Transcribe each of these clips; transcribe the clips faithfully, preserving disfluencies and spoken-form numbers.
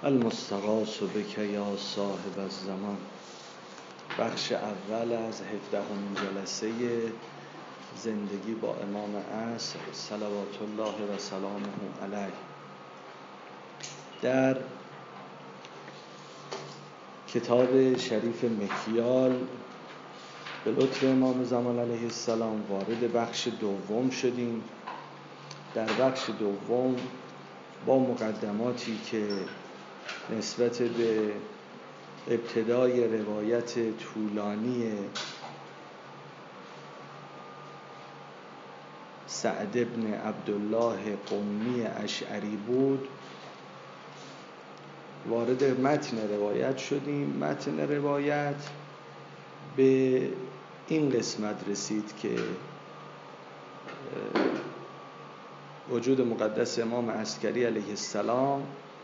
المستغاث بک یا صاحب الزمان. بخش اول از هفدهمین جلسه زندگی با امام عصر صلوات الله و سلامه علیه. در کتاب شریف مکیال به لطف امام زمان علیه السلام وارد بخش دوم شدیم. در بخش دوم با مقدماتی که نسبت به ابتدای روایت طولانی سعد بن عبدالله قمی اشعری بود وارد متن روایت شدیم. متن روایت به این قسمت رسید که وجود مقدس امام عسکری علیه السلام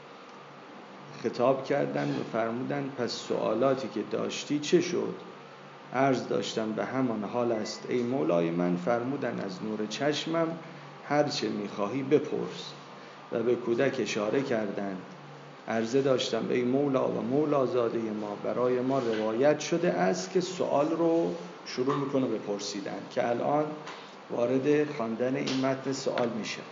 خطاب کردن و فرمودن پس سوالاتی که داشتی چه شد؟ عرض داشتم به همان حال است ای مولای من. فرمودن از نور چشمم هر چه میخواهی بپرس. و به کودک اشاره کردند. عرضه داشتم ای مولا و مولا زاده ما، برای ما روایت شده است که سوال رو شروع میکنه بپرسیدن، که الان وارد خواندن این متن سوال میشه.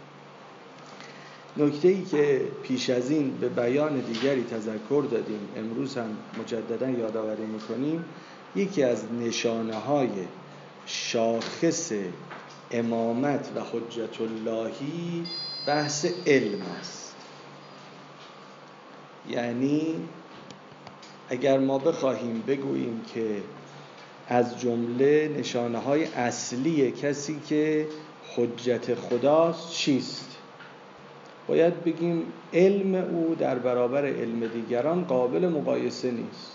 نکته‌ای که پیش از این به بیان دیگری تذکر دادیم، امروز هم مجددا یادآوری میکنیم، یکی از نشانه‌های شاخص امامت و حجت اللهی بحث علم است. یعنی اگر ما بخواهیم بگوییم که از جمله نشانه‌های اصلی کسی که حجت خداست چیست، باید بگیم علم او در برابر علم دیگران قابل مقایسه نیست.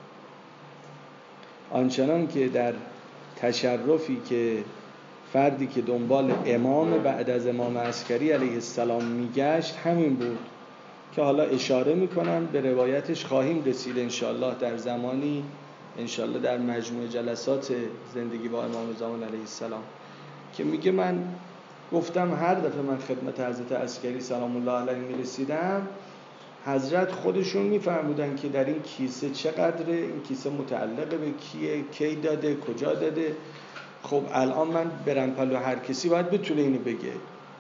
آنچنان که در تشرفی که فردی که دنبال امام بعد از امام عسکری علیه السلام میگشت همین بود که حالا اشاره میکنم به روایتش خواهیم رسید انشالله در زمانی، انشالله در مجموع جلسات زندگی با امام زمان علیه السلام، که میگه من گفتم هر دفعه من خدمت حضرت عسکری سلام الله علیه میرسیدم، حضرت خودشون میفرمودن که در این کیسه چقدره، این کیسه متعلق به کیه، کی داده، کجا داده. خب الان من برم پلو هر کسی باید بتونه اینو بگه.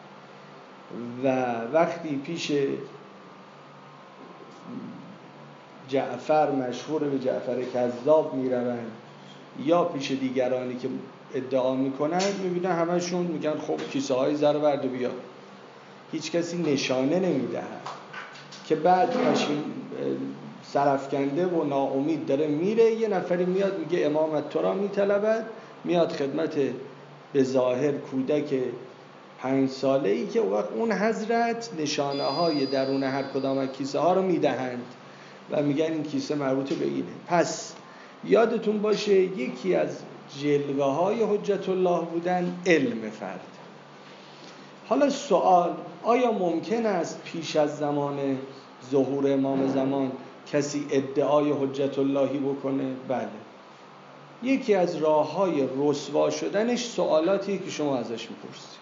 و وقتی پیش جعفر مشهور به جعفر کذاب میرون یا پیش دیگرانی که ادعا میکنن، میبینن همشون میگن خب کیسه های زر ورد و بیا. هیچ کسی نشانه نمیده که بعد ماشین سرفکنده و ناامید داره میره، یه نفری میاد میگه امامت تو را میطلبد، میاد خدمت به ظاهر کودک پنج ساله ای که وقت اون حضرت نشانه های درون هر کدام از کیسه ها رو میدهند و میگن این کیسه مربوط به اینه. پس یادتون باشه یکی از جلوه های حجت الله بودن علم فرد. حالا سوال، آیا ممکن است پیش از زمان ظهور امام زمان کسی ادعای حجت اللهی بکنه؟ بله. یکی از راه های رسوا شدنش سوالاتی که شما ازش میپرسید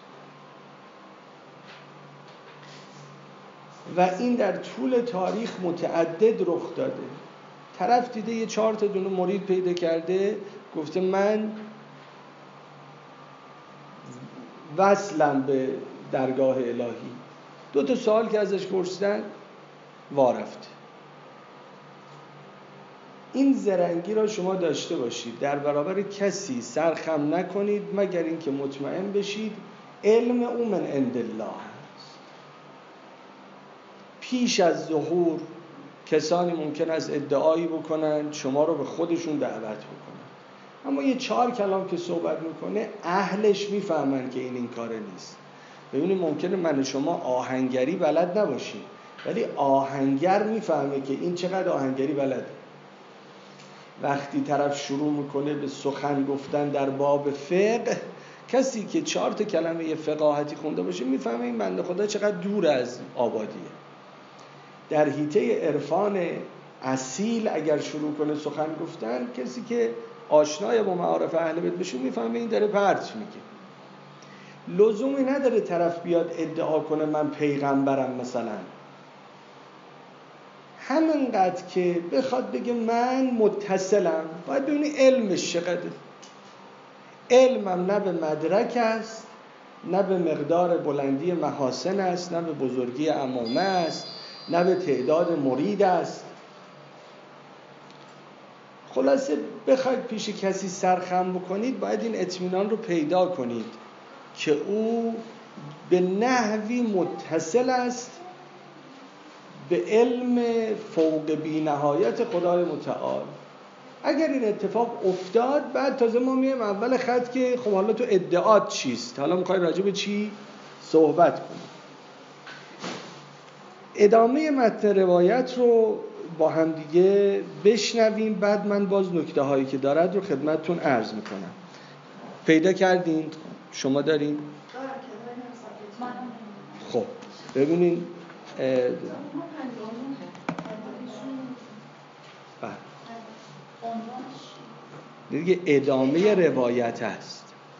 و این در طول تاریخ متعدد رخ داده. طرف دیده یه چهار تا دونه مرید پیدا کرده، گفته من وصلم به درگاه الهی. دو تا سوال که ازش پرسیدن وارفته. این زرنگی را شما داشته باشید، در برابر کسی سرخم نکنید مگر اینکه مطمئن بشید علم او من عند الله است. پیش از ظهور کسانی ممکن است ادعایی بکنن شما رو به خودشون دعوت بکنن، اما یه چهار کلام که صحبت میکنه اهلش میفهمن که این این کاره نیست. ببینید ممکنه من و شما آهنگری بلد نباشیم، ولی آهنگر میفهمه که این چقدر آهنگری بلده. وقتی طرف شروع میکنه به سخن گفتن در باب فقه، کسی که چهار تا کلمه فقاهتی خونده باشه میفهمه این بنده خدا چقدر دور از آبادیه. در حیطه عرفان اصیل اگر شروع کنه سخن گفتن، کسی که آشنای با معارف اهل بیت بشه میفهمه این داره پرت میگه. لزومی نداره طرف بیاد ادعا کنه من پیغمبرم مثلا. همینقدر که بخواد بگه من متصلم، باید ببینی علمش چقدر. علمم نه به مدرک است، نه به مقدار بلندی محاسن است، نه به بزرگی عمامه است، نه به تعداد مرید است. خلاصه بخواید پیش کسی سرخم بکنید باید این اطمینان رو پیدا کنید که او به نحوی متصل است به علم فوق بی نهایت خدای متعال. اگر این اتفاق افتاد بعد تازه ما میایم اول خط که خب حالا تو ادعات چیست، حالا میخوای راجع به چی صحبت کنیم. ادامه متن روایت رو با هم دیگه بشنویم، بعد من باز نکته هایی که دارد رو خدمتتون عرض میکنم. پیدا کردین؟ شما دارین؟ خب ببینین دیگه ادامه روایت است.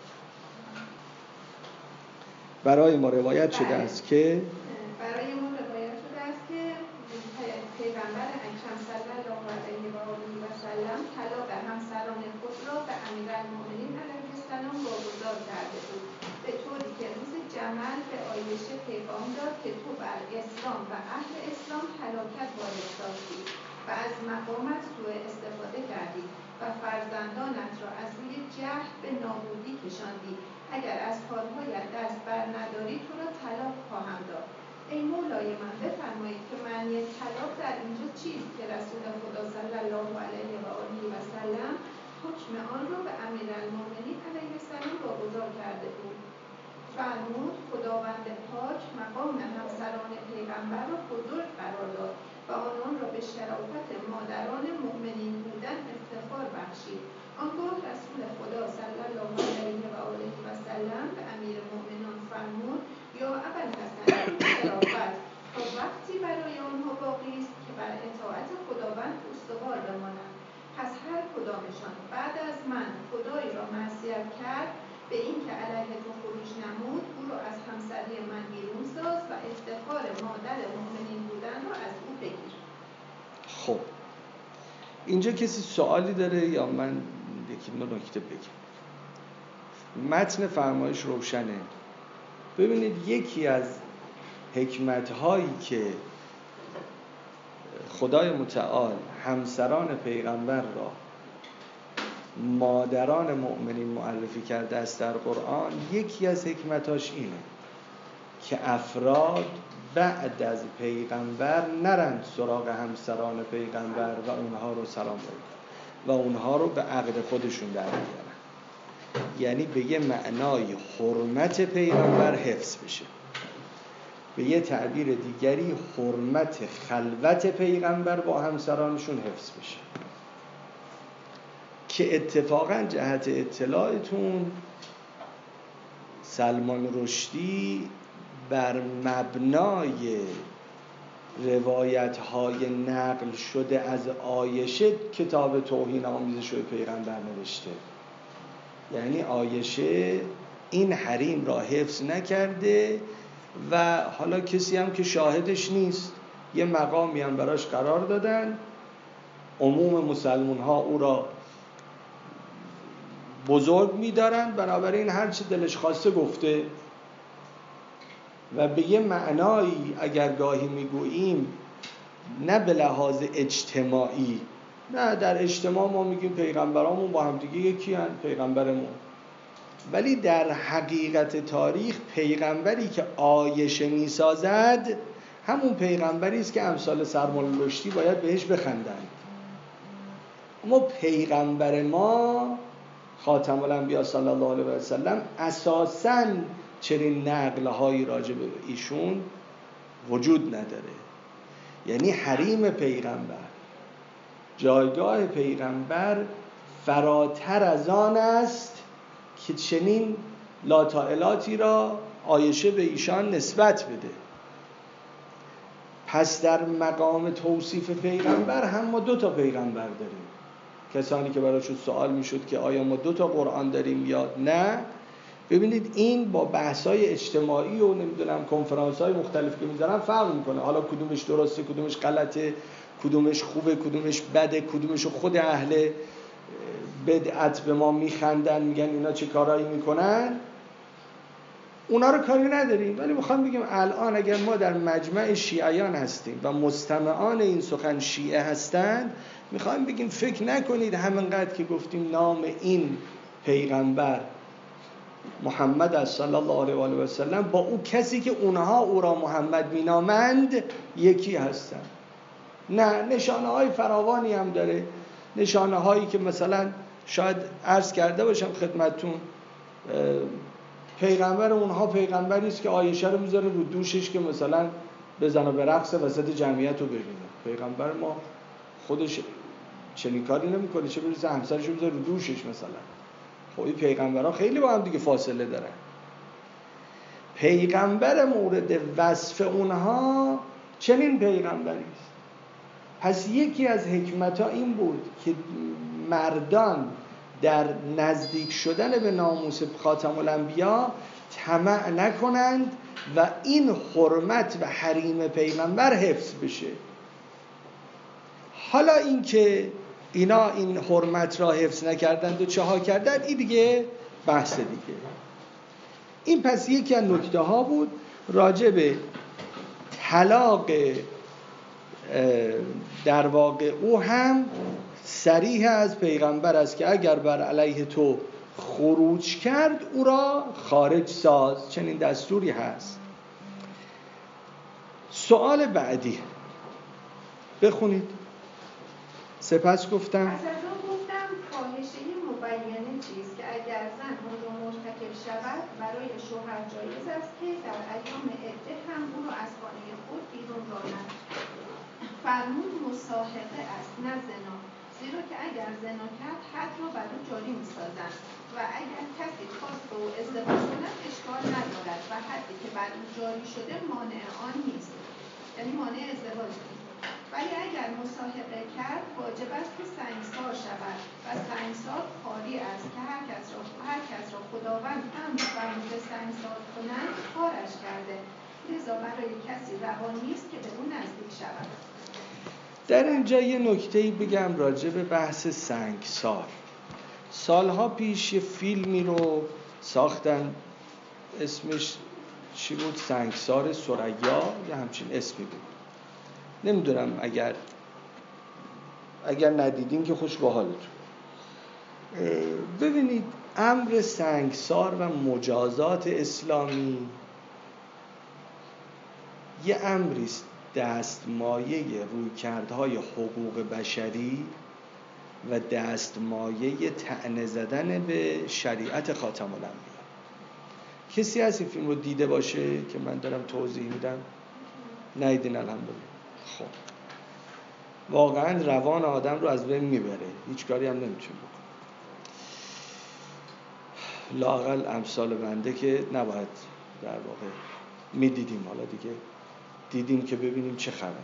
برای ما روایت شده است که برای ما روایت شده است که پیغمبر اکرم صلی الله علیه و آله و سلم طلاق همسران خود را به امیرالمؤمنین علیه السلام واگذار کرده بود، به طوری که روز جمل به عایشه پیغام داد که تو بر اسلام و اهل اسلام هلاکت وارد ساختی و از مقامت سوء استفاده کردی و فرزندانت را از روی جهل به نابودی کشاندی. اگر از کارهایت دست بر نداری تو را طلاق خواهم داد. ای مولای من بفرمایید که معنی طلاق در اینجا چیست که رسول خدا صلی الله علیه و آله و سلم حکم آن را به امیرالمؤمنین علیه السلام واگذار کرده بود. فرمود خداوند پاک مقام همسران پیغمبر را بزرگ قرار داد و آنان را به شرافت مادران مؤمنین بودن افتخار بخشید. آنگاه رسول خدا صلی الله علیه و آله و سلم به امیر مؤمنان فرمود یا ابوالحسن شرافت تا وقتی برای آنها باقی است که بر اطاعت خداوند استوار بمانند. پس هر کدامشان بعد از من خدای را معصیت کرد به این که علیه تو خروج نمود، او را از همسری من بیرون ساز و افتخار مادر مؤمنین بودن را از او بگیر. خب اینجا کسی سوالی داره یا من یکی نکته بگم؟ متن فرمایش روشنه. ببینید یکی از حکمت‌هایی که خدای متعال همسران پیغمبر را مادران مؤمنین معرفی کرده است در قرآن، یکی از حکمتاش اینه که افراد بعد از پیغمبر نرند سراغ همسران پیغمبر و اونها رو سلام بکنند و اونها رو به عقد خودشون در بیارن. یعنی به یه معنای حرمت پیغمبر حفظ بشه، به یه تعبیر دیگری حرمت خلوت پیغمبر با همسرانشون حفظ بشه. که اتفاقا جهت اطلاعتون سلمان رشدی بر مبنای روایت‌های نقل شده از عایشه کتاب توهین آمیزش به پیغمبر نوشته. یعنی عایشه این حریم را حفظ نکرده و حالا کسی هم که شاهدش نیست، یه مقامی هم براش قرار دادن، عموم مسلمان ها او را بزرگ می‌دارن، بنابراین هر چی دلش خواسته گفته. و به یه معنایی اگر گاهی میگوییم نه به لحاظ اجتماعی، نه در اجتماع ما میگیم پیغمبرامون با هم دیگه یکی هن پیغمبرمون، ولی در حقیقت تاریخ پیغمبری که عایشه میسازد همون پیغمبری است که امثال سلمان رشدی باید بهش بخندند. اما پیغمبر ما خاتم الانبیا صلی الله علیه و سلم اساساً چنین نقل‌هایی راجع به ایشون وجود نداره. یعنی حریم پیغمبر، جایگاه پیغمبر فراتر از آن است که چنین لاطائلاتی را عایشه به ایشان نسبت بده. پس در مقام توصیف پیغمبر هم ما دو تا پیغمبر داریم. کسانی که براشون سوال میشد که آیا ما دو تا قرآن داریم یا نه، ببینید این با بحث‌های اجتماعی و نمیدونم کنفرانس‌های مختلف که می‌ذارن فرق می‌کنه. حالا کدومش درسته، کدومش غلطه، کدومش خوبه، کدومش بده، کدومش خود اهل بدعت به ما میخندن میگن اینا چه کارایی میکنن، اونا رو کاری نداریم. ولی میخوام بگیم الان اگر ما در مجمع شیعیان هستیم و مستمعان این سخن شیعه هستند، میخوام بگیم فکر نکنید همینقدر که گفتیم نام این پیغمبر محمد صلی الله علیه و آله و سلم با او کسی که اونها او را محمد مینامند یکی هستند. نه، نشانه های فراوانی هم داره. نشانه هایی که مثلا شاید عرض کرده باشم خدمتون، پیغمبر اونها پیغمبری است که عایشه رو میذاره رو دوشش که مثلا بزنه به رقص وسط جمعیت رو ببینه. پیغمبر ما خودش چنین کاری نمیکنه، چه برسه همسرش رو بذاره رو دوشش مثلا. خب این پیغمبرها خیلی با هم دیگه فاصله دارن. پیغمبر مورد وصف اونها چنین پیغمبری است. پس یکی از حکمت‌ها این بود که مردان در نزدیک شدن به ناموس خاتم الانبیا طمع نکنند و این حرمت و حریم پیغمبر حفظ بشه. حالا این که اینا این حرمت را حفظ نکردند و چه ها کردند، این دیگه بحث دیگه. این پس یکی از نکته ها بود راجع به طلاق. در واقع او هم صریح از پیغمبر است که اگر بر علیه تو خروج کرد او را خارج ساز، چنین دستوری هست. سوال بعدی بخونید. سپس گفتم از از آن گفتم فاحشه مبینه چیست که اگر زن آن را مرتکب شود برای شوهر جایز است که در ایام عده هم او را از خانه خود بیرون راند. فرمود مصاحبه است نه زنا، زیرا که اگر زنا کرد حد را بر او جاری می‌سازند و اگر کسی خواست با او ازدواج کند اشکال ندارد و حدی که بر او جاری شده مانع آن نیست، یعنی مانع ازدواج نیست. ولی اگر مصاحبه کرد واجب است که سنگسار شود و سنگسار خاری است که هر کس را هر کس را خداوند امر فرموده سنگسار کنند کارش کرده، لذا برای کسی روا نیست که به او نزدیک شود. در اینجا یه نکته‌ای بگم راجع به بحث سنگسار. سالها پیش یه فیلمی رو ساختن، اسمش چی بود؟ سنگسار ثریا یا همچین اسمی بود. نمیدونم، اگر اگر ندیدین که خوش به حالتون. ببینید امر سنگسار و مجازات اسلامی یه امریست دستمایه رویکردهای حقوق بشری و دستمایه طعنه زدن به شریعت خاتم الانبیا. کسی از این فیلم رو دیده باشه که من دارم توضیح میدم؟ ندیدین؟ الحمدلله. خب واقعا روان آدم رو از بین میبره، هیچ کاری هم نمیتونه بکنه. لااقل امثال بنده که نباید در واقع میدیدیم، حالا دیگه دیدیم که ببینیم چه خبر.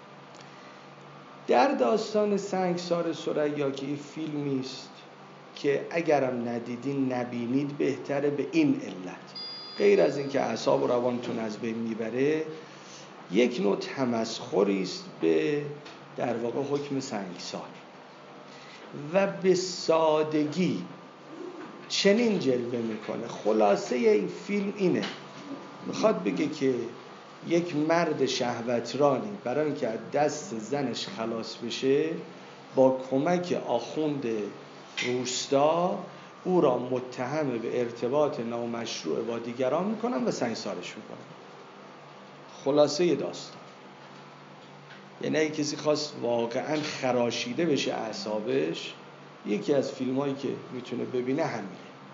در داستان سنگسار ثریا که این فیلمی است که اگرم ندیدین نبینید بهتره، به این علت غیر از این که اعصاب و روانتون از بین میبره، یک نوع تمسخری است به در واقع حکم سنگسار و به سادگی چنین جلوه میکنه. خلاصه این فیلم اینه، میخواد بگه که یک مرد شهوترانی برای اینکه از دست زنش خلاص بشه با کمک آخوند روستا او را متهم به ارتباط نامشروع با دیگران میکنن و سنگسارش میکنن. خلاصه داستان یعنی اگه کسی خواست واقعا خراشیده بشه اعصابش، یکی از فیلمایی که میتونه ببینه همینه.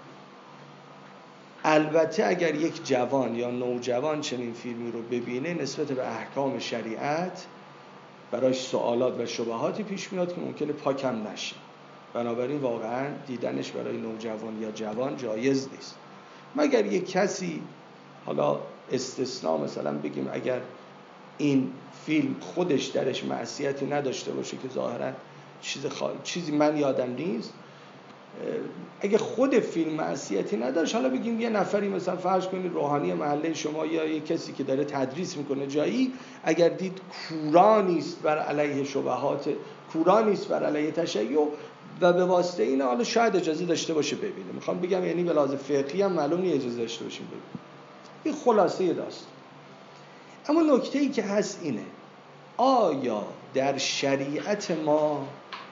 البته اگر یک جوان یا نوجوان چنین فیلمی رو ببینه، نسبت به احکام شریعت برایش سوالات و شبهاتی پیش میاد که ممکنه پاکم نشه. بنابراین واقعا دیدنش برای نوجوان یا جوان جایز نیست، مگر یک کسی، حالا استثناء مثلا بگیم اگر این فیلم خودش درش معصیتی نداشته باشه که ظاهرا چیز خال... چیزی من یادم نیست، اگه خود فیلم معصیتی نداشت، حالا بگیم یه نفری مثلا فرض کنید روحانی محله شما یا یه کسی که داره تدریس میکنه جایی، اگر دید کورا نیست بر علیه شبهات، کورا نیست بر علیه تشیع و به واسطه این حالا شاید اجازه داشته باشه ببینه. میخوام بگم یعنی به لحاظ فقهی هم معلوم نیست اجازه داشته باشیم ببینیم. این خلاصه داستان. اما نکته‌ای که هست اینه، آیا در شریعت ما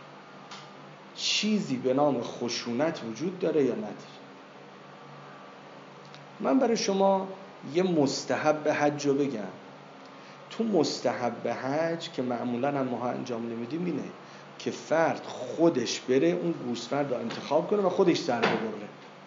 چیزی به نام خشونت وجود داره یا نداره؟ من برای شما یه مستحب حج رو بگم. تو مستحب حج که معمولاً هم ما انجام نمیدیم اینه که فرد خودش بره اون گوسفند رو انتخاب کنه و خودش سر ببره.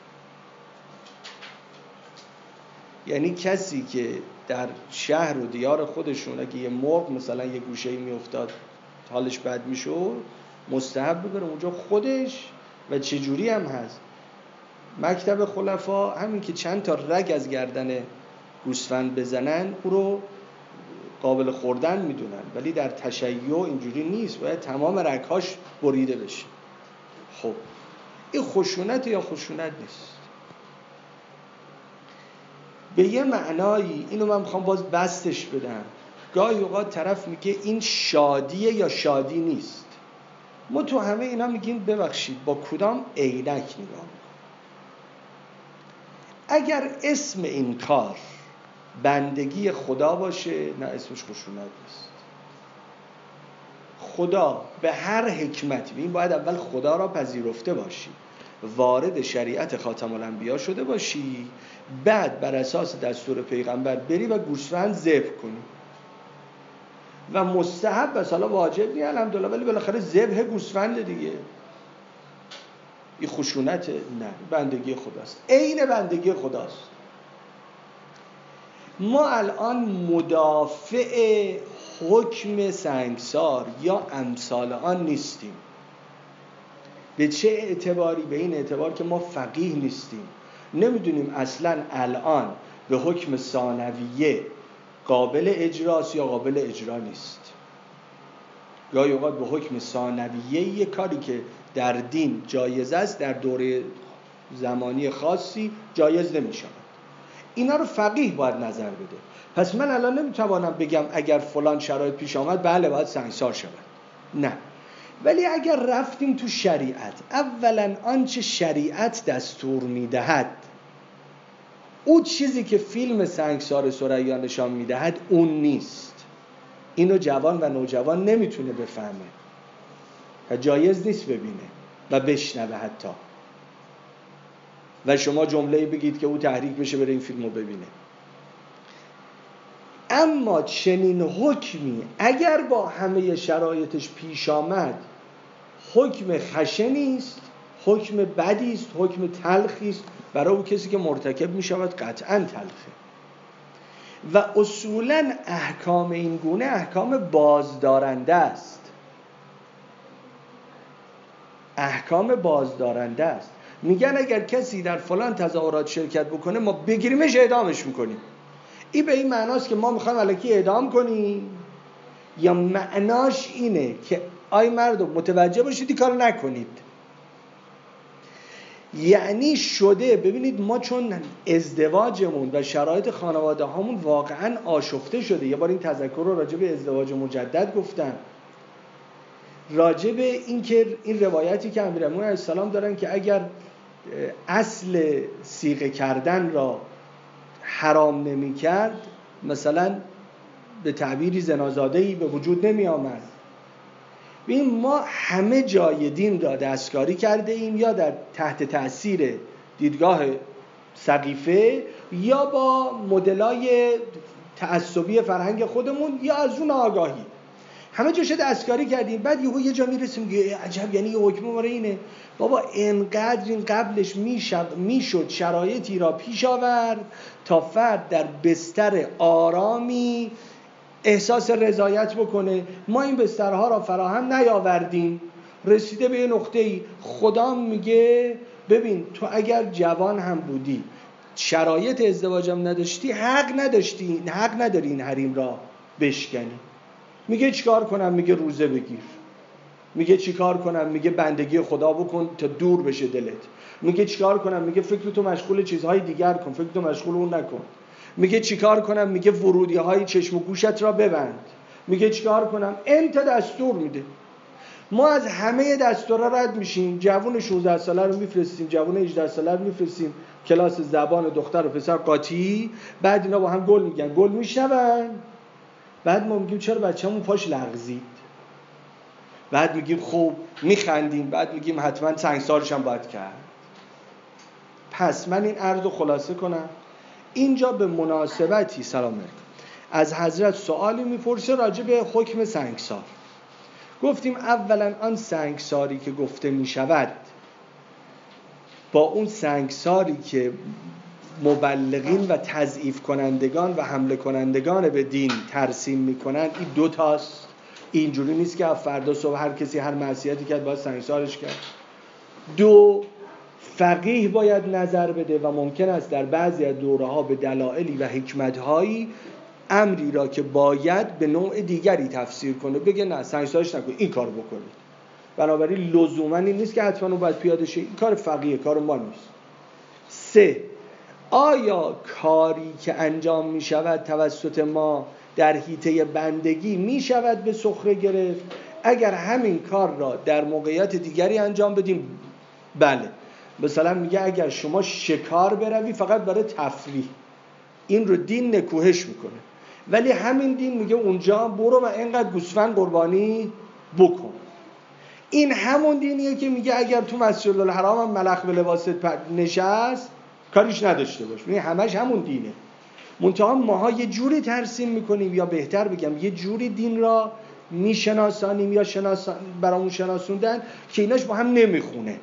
یعنی کسی که در شهر و دیار خودشون اگه یه مرغ مثلا یه گوشه‌ای میافتاد حالش بد میشد، مستحب ببره اونجا خودش. و چجوری هم هست مکتب خلفا همین که چند تا رگ از گردن گوسفند بزنن او رو قابل خوردن میدونن، ولی در تشیع اینجوری نیست، باید تمام رگ‌هاش بریده بشه. خب این خشونت یا خشونت نیست؟ به یه معنایی اینو من میخوام باز بستش بدم. گاهی اوقات طرف میگه این شادیه یا شادی نیست. ما تو همه اینا میگیم ببخشید با کدام عینک نگاه میکنیم. اگر اسم این کار بندگی خدا باشه نه اسمش خشونت نیست. خدا به هر حکمتی، این باید اول خدا را پذیرفته باشی، وارد شریعت خاتم الانبیا شده باشی، بعد بر اساس دستور پیغمبر بری و گوسفند ذبح کنی. و مستحب مثلا واجب نیست الحمدلله، ولی بالاخره ذبح گوسفند دیگه. این خشونت؟ نه، بندگی خداست، عین بندگی خداست. ما الان مدافع حکم سنگسار یا امثال آن نیستیم. به چه اعتباری؟ به این اعتبار که ما فقیه نیستیم، نمیدونیم اصلا الان به حکم ثانویه قابل اجراست یا قابل اجرا نیست. گاهی اوقات به حکم ثانویه یه کاری که در دین جایز است در دوره زمانی خاصی جایز نمیشه. اینا رو فقیه باید نظر بده. پس من الان نمیتوانم بگم اگر فلان شرایط پیش آمد بله باید سنگسار شود، نه. ولی اگر رفتیم تو شریعت، اولا آنچه شریعت دستور میدهد، اون چیزی که فیلم سنگسار ثریا نشان میدهد اون نیست. اینو جوان و نوجوان نمیتونه بفهمه و جایز نیست ببینه و بشنوه حتی. و شما جمله‌ای بگید که او تحریک بشه بره این فیلمو ببینه. اما چنین حکمی اگر با همه شرایطش پیش آمد حکم خشنی است، حکم بدی است، حکم تلخی است، برای اون کسی که مرتکب می شود قطعاً تلخه. و اصولاً احکام این گونه احکام بازدارنده است. احکام بازدارنده است. میگن اگر کسی در فلان تظاهرات شرکت بکنه ما بگیریمش اعدامش میکنیم. این به این معناست که ما میخوایم الکی اعدام کنیم، یا معناش اینه که آی مردم متوجه باشید این کارو نکنید؟ یعنی شده ببینید ما چون ازدواجمون و شرایط خانواده هامون واقعا آشفته شده. یه بار این تذکر رو راجع به ازدواج مجدد گفتم، راجع به این که این روایتی که امیرالمومنین علیه السلام دارن که اگر اصل صیغه کردن را حرام نمی کرد مثلا به تعبیری زنازاده‌ای به وجود نمی آمد. ببین ما همه جای دین را دستکاری کرده ایم، یا در تحت تأثیر دیدگاه سقیفه یا با مدلای تعصبی فرهنگ خودمون یا از اون آگاهی همه جاش دستکاری کردیم. بعد یهو یه جا میرسیم که عجب یعنی یه حکم ماره اینه. بابا انقدر این قبلش میشد میشد شرایطی را پیش آورد تا فرد در بستر آرامی احساس رضایت بکنه. ما این بسترها را فراهم نیاوردیم، رسیده به یه نقطه‌ای خدا میگه ببین تو اگر جوان هم بودی شرایط ازدواجم نداشتی حق نداشتی حق نداری این حریم را بشکنی. میگه چیکار کنم؟ میگه روزه بگیر. میگه چیکار کنم؟ میگه بندگی خدا بکن تا دور بشه دلت. میگه چیکار کنم؟ میگه فکرتو مشغول چیزهای دیگر کن، فکرتو مشغول اون نکن. میگه چیکار کنم؟ میگه ورودی های چشم و گوشت را ببند. میگه چیکار کنم؟ انت دستور میده. ما از همه دستورا رد میشیم، جوون شانزده ساله رو میفرستیم، جوون هجده ساله رو میفرستیم کلاس زبان دختر و پسر قاطی، بعد اینا با هم گل میگن، گل میشنون، بعد ما میگیم چرا بچه‌مون پاش لغزید، بعد میگیم خب میخندیم، بعد میگیم حتما سنگسارش هم باید کرد. پس من این عرض رو خلاصه کنم، اینجا به مناسبتی سلام علیکم از حضرت سوالی میپرسه راجع به حکم سنگسار. گفتیم اولا آن سنگساری که گفته میشود با اون سنگساری که مبلغین و تضعیف کنندگان و حمله کنندگان به دین ترسیم میکنن، این دو تاست. اینجوری نیست که فردا صبح هر کسی هر معصیتی کرد باید سنگسارش کرد. دو، فقیه باید نظر بده و ممکن است در بعضی از دوره‌ها به دلایلی و حکمت‌هایی امری را که باید به نوع دیگری تفسیر کنه، بگه نه سنگسارش نکنید، این کار بکنید. بنابراین لزوما این نیست که حتما اون باید پیاده شه، این کار فقیه، کار ما نیست. سه، آیا کاری که انجام می شود توسط ما در حیطه بندگی می شود به سخره گرفت؟ اگر همین کار را در موقعیت دیگری انجام بدیم بله. مثلا میگه اگر شما شکار بروی فقط برای تفریح، این رو دین نکوهش میکنه، ولی همین دین میگه اونجا برو و اینقدر گوسفند قربانی بکن. این همون دینیه که میگه اگر تو مسجد الحرام هم ملخ به لباست نشست کاریش نداشته باش. یعنی همش همون دینه، منتها ماها یه جوری ترسیم میکنیم، یا بهتر بگم یه جوری دین را میشناسانیم یا شناسان برامون شناسوندن که ایناش با هم نمیخونه.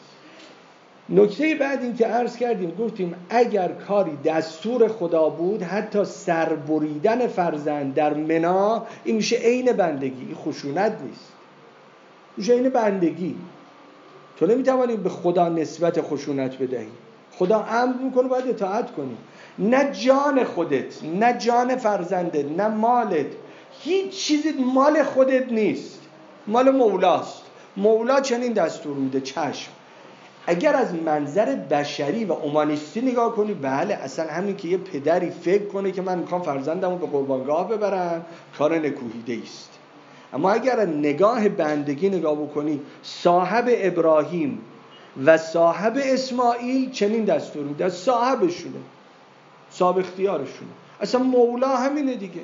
نکته بعد این که عرض کردیم، گفتیم اگر کاری دستور خدا بود، حتی سربریدن فرزند در منا، این میشه عین بندگی، این خشونت نیست، میشه عین بندگی. تو نمیتوانی به خدا نسبت خشونت بدهی. خدا امر میکنه باید اطاعت کنی، نه جان خودت، نه جان فرزندت، نه مالت، هیچ چیزی مال خودت نیست، مال مولاست. مولا چنین دستور میده. چشم، اگر از منظر بشری و اومانیستی نگاه کنی، بله اصلا همین که یه پدری فکر کنه که من میخوام فرزندمو به قربانگاه ببرم کار نکوهیده است. اما اگر نگاه بندگی نگاه بکنی، صاحب ابراهیم و صاحب اسماعیل چنین دستور میده، صاحبشونه، صاحب اختیارشونه. اصلا مولا همینه دیگه،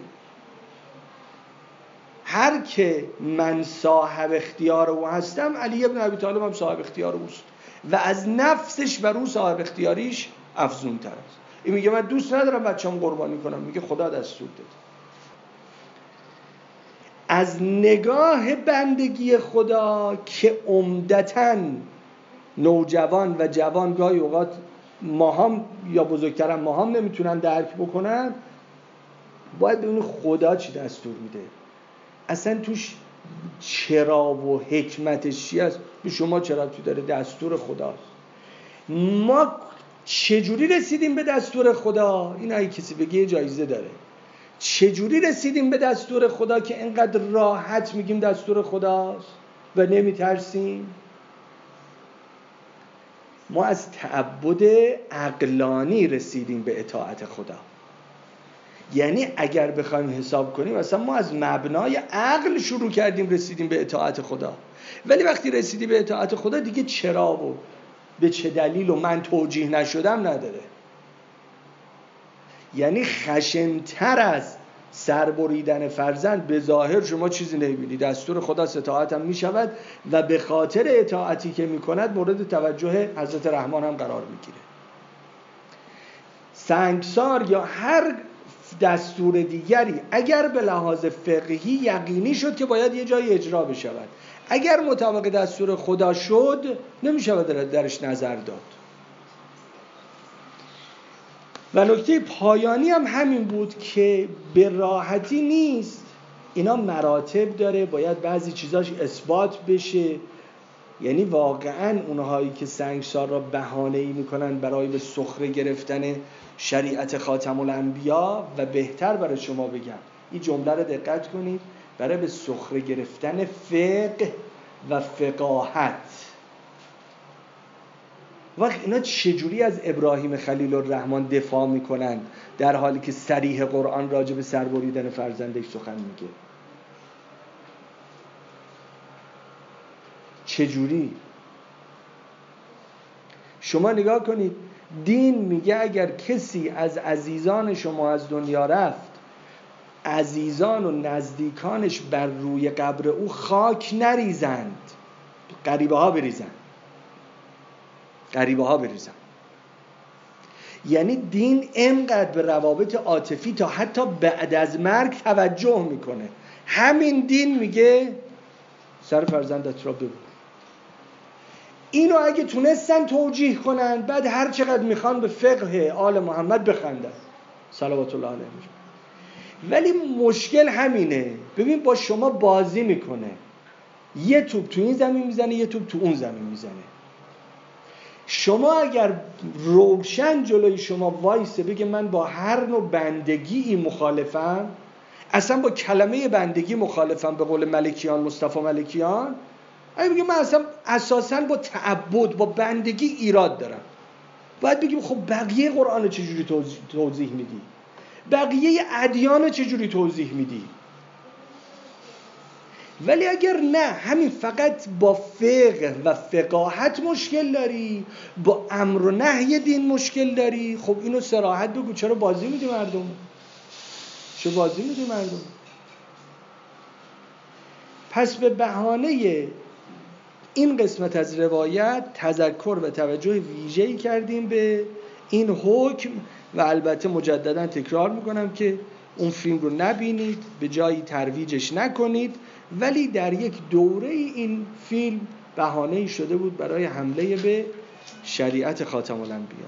هر که من صاحب اختیار او هستم، علی ابن ابی طالب هم صاحب اختیار اوست و از نفسش بر او صاحب اختیاریش افزون تر است. این میگه من دوست ندارم بچه‌ام قربانی کنم، میگه خدا دستور داد. از نگاه بندگی خدا که عمدتاً نوجوان و جوان گاهی اوقات ماهام یا بزرگترم ماهام نمیتونن درک بکنن، باید ببینی خدا چی دستور میده، اصلا توش چرا و حکمتش چی است. به شما چرا تو داره؟ دستور خداست. ما چجوری رسیدیم به دستور خدا؟ این اگه کسی بگه جایزه داره. چجوری رسیدیم به دستور خدا که اینقدر راحت میگیم دستور خداست و نمیترسیم؟ ما از تعبد عقلانی رسیدیم به اطاعت خدا. یعنی اگر بخوایم حساب کنیم مثلا ما از مبنای عقل شروع کردیم رسیدیم به اطاعت خدا، ولی وقتی رسیدیم به اطاعت خدا دیگه چرا و به چه دلیل و من توجیه نشدم نداره. یعنی خشن‌تر از سربریدن فرزند به ظاهر شما چیزی نمی‌بینید، دستور خدا اطاعت هم می‌شود و به خاطر اطاعتی که می‌کند مورد توجه حضرت رحمان هم قرار می‌گیره. سنگسار یا هر دستور دیگری اگر به لحاظ فقهی یقینی شد که باید یه جایی اجرا بشود، اگر مطابق دستور خدا شد نمی‌شود درش نظر داد. و نکته پایانی هم همین بود که به راحتی نیست، اینا مراتب داره، باید بعضی چیزاش اثبات بشه. یعنی واقعاً اونهایی که سنگسار را بهانه‌ای میکنن برای به سخره گرفتن شریعت خاتم الانبیا، و بهتر برای شما بگم این جمله رو دقت کنید، برای به سخره گرفتن فقه و فقاهت. وقت اینا چجوری از ابراهیم خلیل الرحمن دفاع میکنند در حالی که صریح قرآن راجع به سربریدن فرزندش سخن میگه؟ چجوری؟ شما نگاه کنید، دین میگه اگر کسی از عزیزان شما از دنیا رفت، عزیزان و نزدیکانش بر روی قبر او خاک نریزند، غریبه ها بریزند، غریبه ها بریزند. یعنی دین اینقدر به روابط عاطفی تا حتی بعد از مرگ توجه میکنه. همین دین میگه سر فرزندت را ببر. اینو اگه تونستن توجیه کنن، بعد هر چقدر میخوان به فقه آل محمد بخندن صلوات الله علیه. ولی مشکل همینه. ببین با شما بازی میکنه، یه توپ تو این زمین میزنه، یه توپ تو اون زمین میزنه. شما اگر روشن جلوی شما وایسه بگه من با هر نوع بندگی مخالفم، اصلا با کلمه بندگی مخالفم به قول ملکیان، مصطفی ملکیان، اگه بگه من اصلا اساساً با تعبد، با بندگی ایراد دارم، باید بگیم خب بقیه قرآن چجوری توضیح, توضیح میدی؟ بقیه ادیان چجوری توضیح میدی؟ ولی اگر نه، همین فقط با فقه و فقاهت مشکل داری، با امر و نهی دین مشکل داری، خب اینو صراحت بگو. چرا بازی میدی مردم؟ چرا بازی میدی مردم؟ پس به بهانه این قسمت از روایت تذکر و توجه ویژه‌ای کردیم به این حکم و البته مجددا تکرار میکنم که اون فیلم رو نبینید، به جایی ترویجش نکنید، ولی در یک دوره این فیلم بهانه‌ای شده بود برای حمله به شریعت خاتم الانبیا.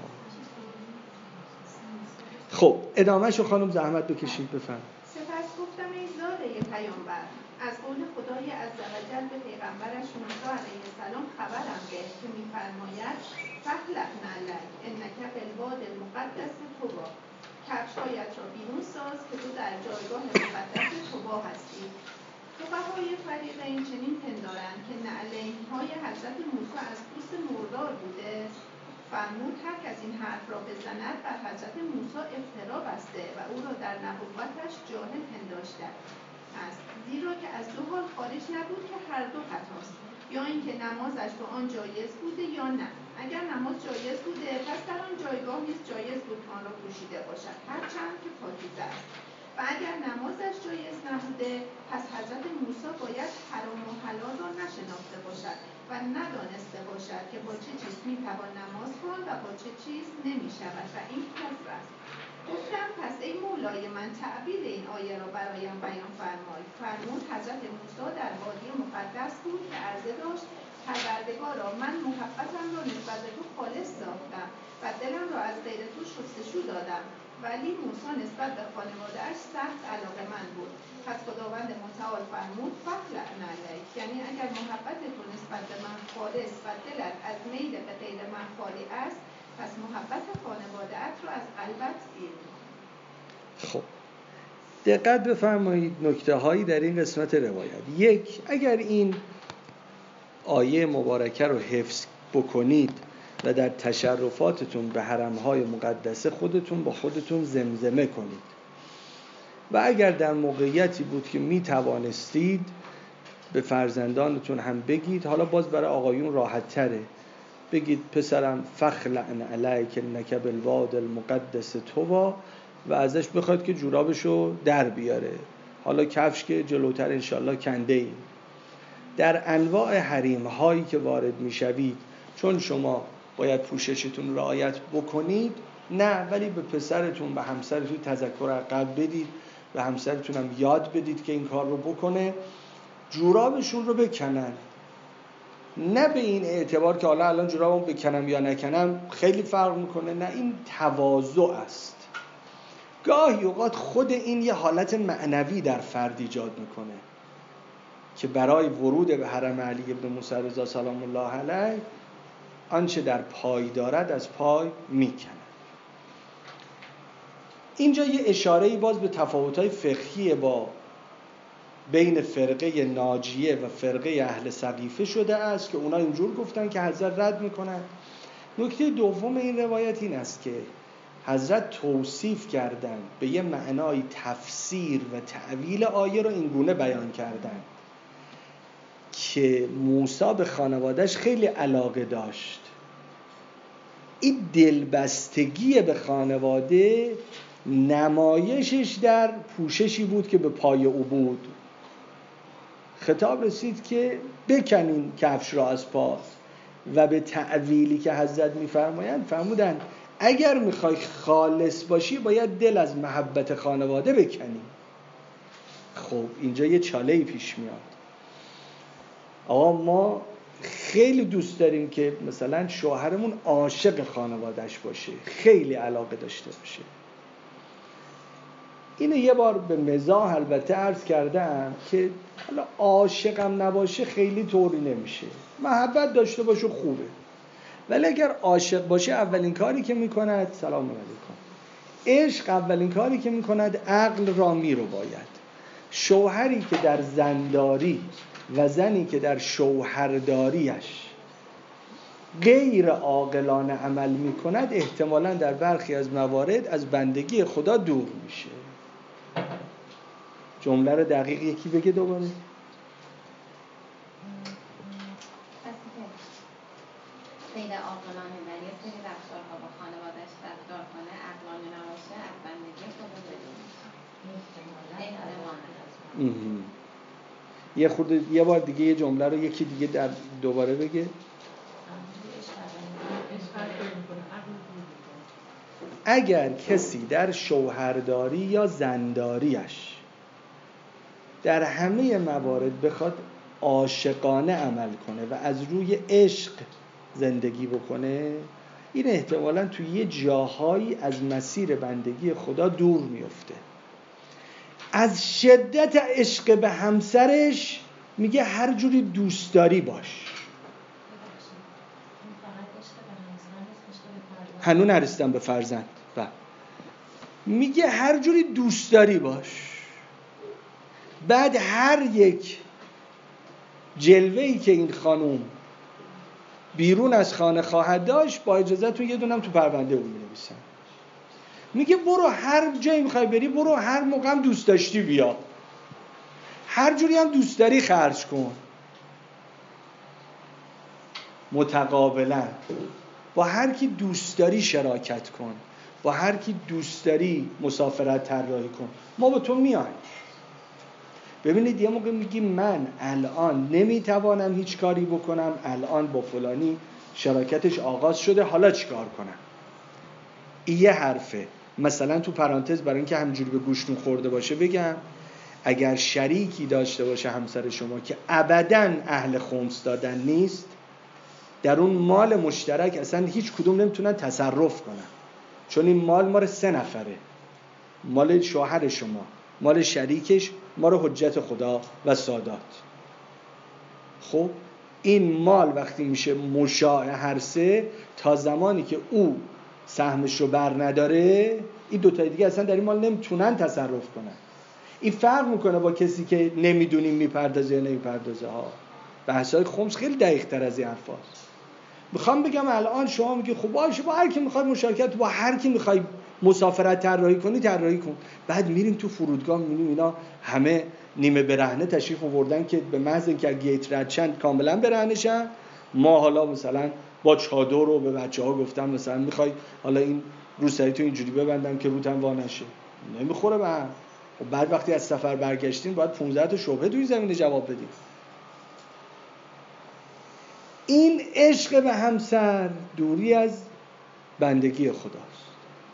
خب ادامهشو خانم زحمت بکشید بفهم. سپس گفتم ای زاده پیامبر، از قول خدای عزوجل به پیغمبرش موسی علیه السلام خبرم ده که می‌فرماید فخلع نعلک انک بالواد المقدس طوی، کفش‌هایت را بیرون ساز که تو در جایگاه مقدس طوی هستی. فقهای فریقین چنین پندارند که نعلین‌های حضرت موسی از پوست مردار بوده. فرمود هر کس این حرف را بزند بر حضرت موسی افترا بسته و او را در نبوتش جاهل پنداشته است، زیرا که از دو حال خارج نبود که هر دو خطاست، یا اینکه نمازش تو آن جایز بوده یا نه. اگر نماز جایز بوده پس در آن جایگاه نیز جایز بود آن را پوشیده باشد، هرچند که پاکیزه است. و اگر نمازش جایز نبوده پس حضرت موسی باید حرام و حلال را نشناخته باشد و ندانسته باشد که با چه چیز میتوان نماز خواند و با چه چیز نمیشود و این کفر است. گفتم پس ای مولای من تعبیر این آیه را برایم بیان فرمای. فرمود حضرت موسی در وادی مقدس بود که عرضه داشت پروردگارا من محبتم را نسبت به تو خالص ساختم و دلم را از غیر تو شستشو دادم، ولی موسی نسبت به خانواده‌اش سخت علاقه‌مند بود. پس خداوند متعال فرمود فخلع نعلیک، یعنی اگر محبت تو نسبت به من خالص و دلت از میل به غیر من خالی است، پس محبت خانواده‌ات رو از قلبت گیر. خب دقت بفرمایید نکته هایی در این قسمت روایت. یک، اگر این آیه مبارکه رو حفظ بکنید و در تشرفاتتون به حرم‌های مقدسه خودتون با خودتون زمزمه کنید و اگر در موقعیتی بود که می توانستید به فرزندانتون هم بگید، حالا باز برای آقایون راحت تره، بگید پسرم فخلع علیک انک بالواد المقدس طوی و ازش بخواید که جورابشو در بیاره. حالا کفش که جلوتر انشالله کنده ایم. در انواع حریم هایی که وارد می شوید، چون شما باید پوششتون رعایت بکنید، نه ولی به پسرتون به همسرتون تذکر عقب بدید، به همسرتون هم یاد بدید که این کار رو بکنه، جورابشون رو بکنن. نه به این اعتبار که حالا الان جورابم بکنم یا نکنم خیلی فرق میکنه، نه، این تواضع است. گاهی اوقات خود این یه حالت معنوی در فرد ایجاد میکنه که برای ورود به حرم علی ابن موسی رضا سلام الله علیه آنچه در پای دارد از پای میکنه. اینجا یه اشاره‌ای باز به تفاوت‌های فقهی با بین فرقه ناجیه و فرقه اهل سقیفه شده است که اونا اینجور گفتن که حضرت رد میکنن. نکته دوم این روایت این است که حضرت توصیف کردن به یه معنای تفسیر و تعویل آیه رو این گونه بیان کردن که موسی به خانوادهش خیلی علاقه داشت. این دلبستگی به خانواده نمایشش در پوششی بود که به پای او بود. خطاب رسید که بکنین کفش را از پا و به تعویلی که حضرت میفرمایند فرمودن اگر میخوای خالص باشی باید دل از محبت خانواده بکنی. خب اینجا یه چاله‌ای پیش میاد. آقا ما خیلی دوست داریم که مثلا شوهرمون عاشق خانوادهش باشه، خیلی علاقه داشته باشه. اینو یه بار به مزاح البته عرض کردم که حالا عاشقم نباشه خیلی طوری نمیشه، محبت داشته باشه خوبه، ولی اگر عاشق باشه اولین کاری که میکند سلام علیکم عشق اولین کاری که میکند عقل را میرو باید. شوهری که در زنداری و زنی که در شوهرداریش غیر عاقلانه عمل میکند احتمالاً در برخی از موارد از بندگی خدا دور میشه. جمله رو دقیق یکی بگه دوباره. کسی که غیر عاقلانه در یک سری رفتارها با خانواده‌اش رفتار کنه عقلانه نباشه از بندگی خدا دور میشه. احتمالاً. یه خورده یه بار دیگه یه جمله رو یکی دیگه در دوباره بگه. اگر کسی در شوهرداری یا زنداریش در همه موارد بخواد عاشقانه عمل کنه و از روی عشق زندگی بکنه، این احتمالاً توی یه جاهایی از مسیر بندگی خدا دور میفته. از شدت عشق به همسرش میگه هر جوری دوست داری باش. هنوز نرسیدم به فرزند. با. میگه هر جوری دوست داری باش. بعد هر یک جلوه‌ای که این خانوم بیرون از خانه خواهد داشت با اجازهتون یه دونم تو پرونده اون می‌نویسم. میگه برو هر جایی میخوای بری برو، هر موقع هم دوست داشتی بیا، هر جوری هم دوست داری خرج کن. متقابلا با هر کی دوست داری شراکت کن، با هر کی دوست داری مسافرت طراحی کن، ما با تو میایم. ببینید یه موقع میگی من الان نمیتوانم هیچ کاری بکنم، الان با فلانی شراکتش آغاز شده، حالا چیکار کنم؟ این یه حرفه. مثلا تو پرانتز برای اینکه همینجوری به گوشتون خورده باشه بگم اگر شریکی داشته باشه همسر شما که ابداً اهل خمس دادن نیست، در اون مال مشترک اصلا هیچ کدوم نمیتونن تصرف کنن، چون این مال مال سه نفره، مال شوهر شما، مال شریکش، مال حجت خدا و سادات. خب این مال وقتی میشه مشاع هر سه، تا زمانی که او سهمش رو بر نداره این دوتای دیگه اصلا در این مال نمیتونن تصرف کنن. این فرق میکنه با کسی که نمیدونیم میپردازه یا نمیپردازه ها. بحثای خمس خیلی دقیق تر از این حرفاست. میخوام بگم الان شما میگی خب باشه با هر کی میخواد مشارکت، با هر کی میخوای مسافرت طراحی کنی طراحی کن. بعد میریم تو فرودگاه میبینیم اینا همه نیمه برهنه تشریف آوردن که به محض اینکه گیت رد شن کاملا برهنه شن. ما حالا مثلا با چادر رو به بچه‌ها گفتم مثلا میخوای حالا این روسری تو اینجوری ببندم که روتم وا نشه، نمیخوره به هم. خب بعد وقتی از سفر برگشتیم باید پانزده تا شبهه توی زمینه جواب بدیم. این عشق به همسر دوری از بندگی خداست.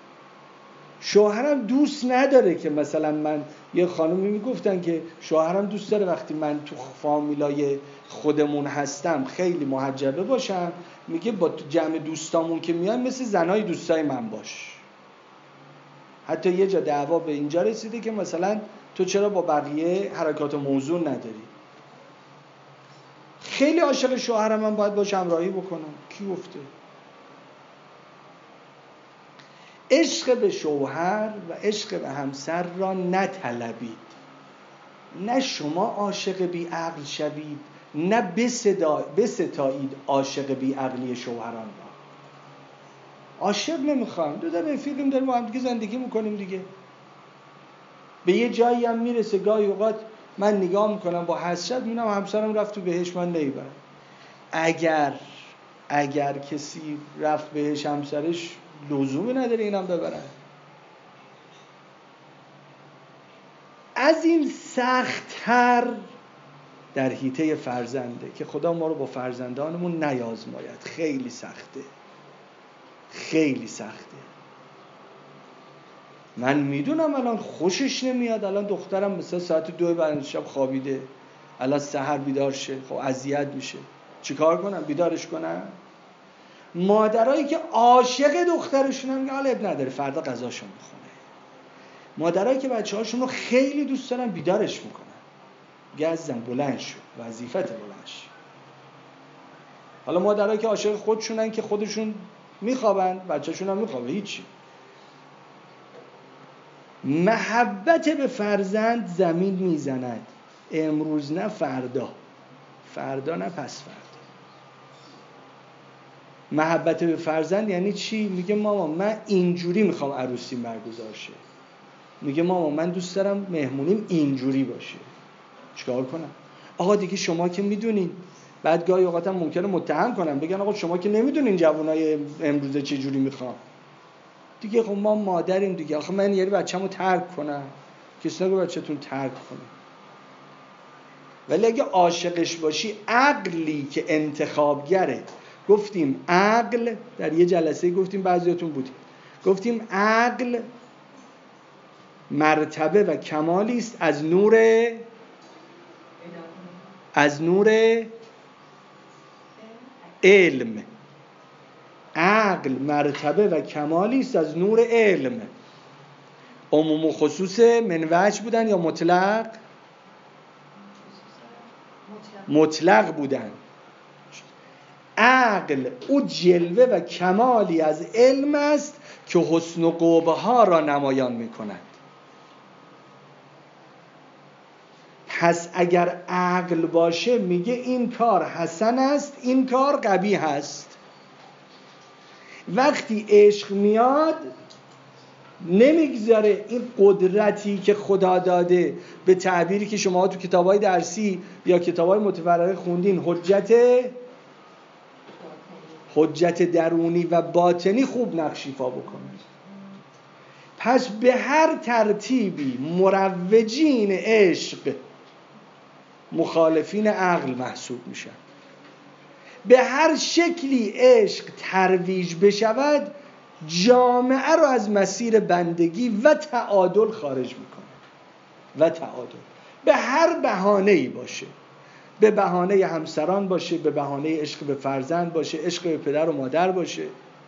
شوهرم دوست نداره که مثلا من، یه خانومی میگفتن که شوهرم دوست داره وقتی من تو فامیلای خودمون هستم خیلی محجبه باشم، میگه با جمع دوستامون که میان مثل زنای دوستای من باش. حتی یه جا دعوا به اینجا رسیده که مثلا تو چرا با بقیه حرکات موزون نداری؟ خیلی عاشق شوهرم من باید باش همراهی بکنم. کی گفته؟ عشق به شوهر و عشق به همسر را نطلبید. نه شما عاشق بی عقل شوید، نه بستایید عاشق بی عقلی شوهران را. عاشق نمیخوام، دو تا رفیقیم داریم با هم دیگه زندگی میکنیم دیگه. به یه جایی هم میرسه گاهی اوقات من نگاه میکنم با حسرت میبینم همسرم رفت تو بهش، من نمیبرم. اگر اگر کسی رفت بهش همسرش لزومی نداره اینم ببرن. از این سخت‌تر در حیطه فرزنده که خدا ما رو با فرزندانمون نیازماید. خیلی سخته، خیلی سخته. من میدونم الان خوشش نمیاد، الان دخترم مثلا ساعت دو بعد شب خوابیده، الان سحر بیدار شه، خب اذیت میشه. چیکار کنم؟ بیدارش کنم؟ مادرایی که عاشق دخترشونن میگن حالا اب نداره فردا غذاشو میخونه. مادرایی که بچه‌هاشون رو خیلی دوست دارن بیدارش میکنن، میگه عزیزم بلند شو، وظیفت بلند شو. حالا مادرایی که عاشق خودشونن که خودشون میخوابن، بچه‌شون هم میخوابه، هیچی. محبت به فرزند زمین میزند، امروز نه فردا، فردا نه پس فردا. محبت به فرزند یعنی چی؟ میگه ماما من اینجوری میخوام عروسی برگزار شه، میگه ماما من دوست دارم مهمونیم اینجوری باشه. چیکار کنم؟ آقا دیگه شما که میدونین. بعد گاهی اوقات هم ممکنه متهم کنم، بگن آقا شما که نمیدونین جوانای امروزه چه جوری میخوام. دیگه خب ما مادریم دیگه. آخه من یعنی بچه‌مو ترک کنم؟ کسی نگه بچه‌تون ترک کنه. ولی اگه عاشقش باشی، عقلی که انتخابگره. گفتیم عقل، در یه جلسه گفتیم، بعضیاتون بودیم، گفتیم عقل مرتبه و کمالی است از نور از نور علم. عقل مرتبه و کمالی است از نور علم. عموم و خصوص من وجه بودن یا مطلق؟ مطلق بودن. عقل او جلوه و کمالی از علم است که حسن و قبح ها را نمایان می کند. پس اگر عقل باشه میگه این کار حسن است، این کار قبیح است. وقتی عشق میاد نمیگذاره این قدرتی که خدا داده، به تعبیری که شما تو کتابای درسی یا کتابای متفرقه خوندین، حجت حجت درونی و باطنی خوب نقش ایفا بکنه. پس به هر ترتیبی مروجین عشق مخالفین عقل محسوب میشن. به هر شکلی عشق ترویج بشود، جامعه رو از مسیر بندگی و تعادل خارج میکنه. و تعادل به هر بهانه‌ای باشه، به بهانه همسران باشه، به بهانه عشق به فرزند باشه، عشق به پدر و مادر باشه.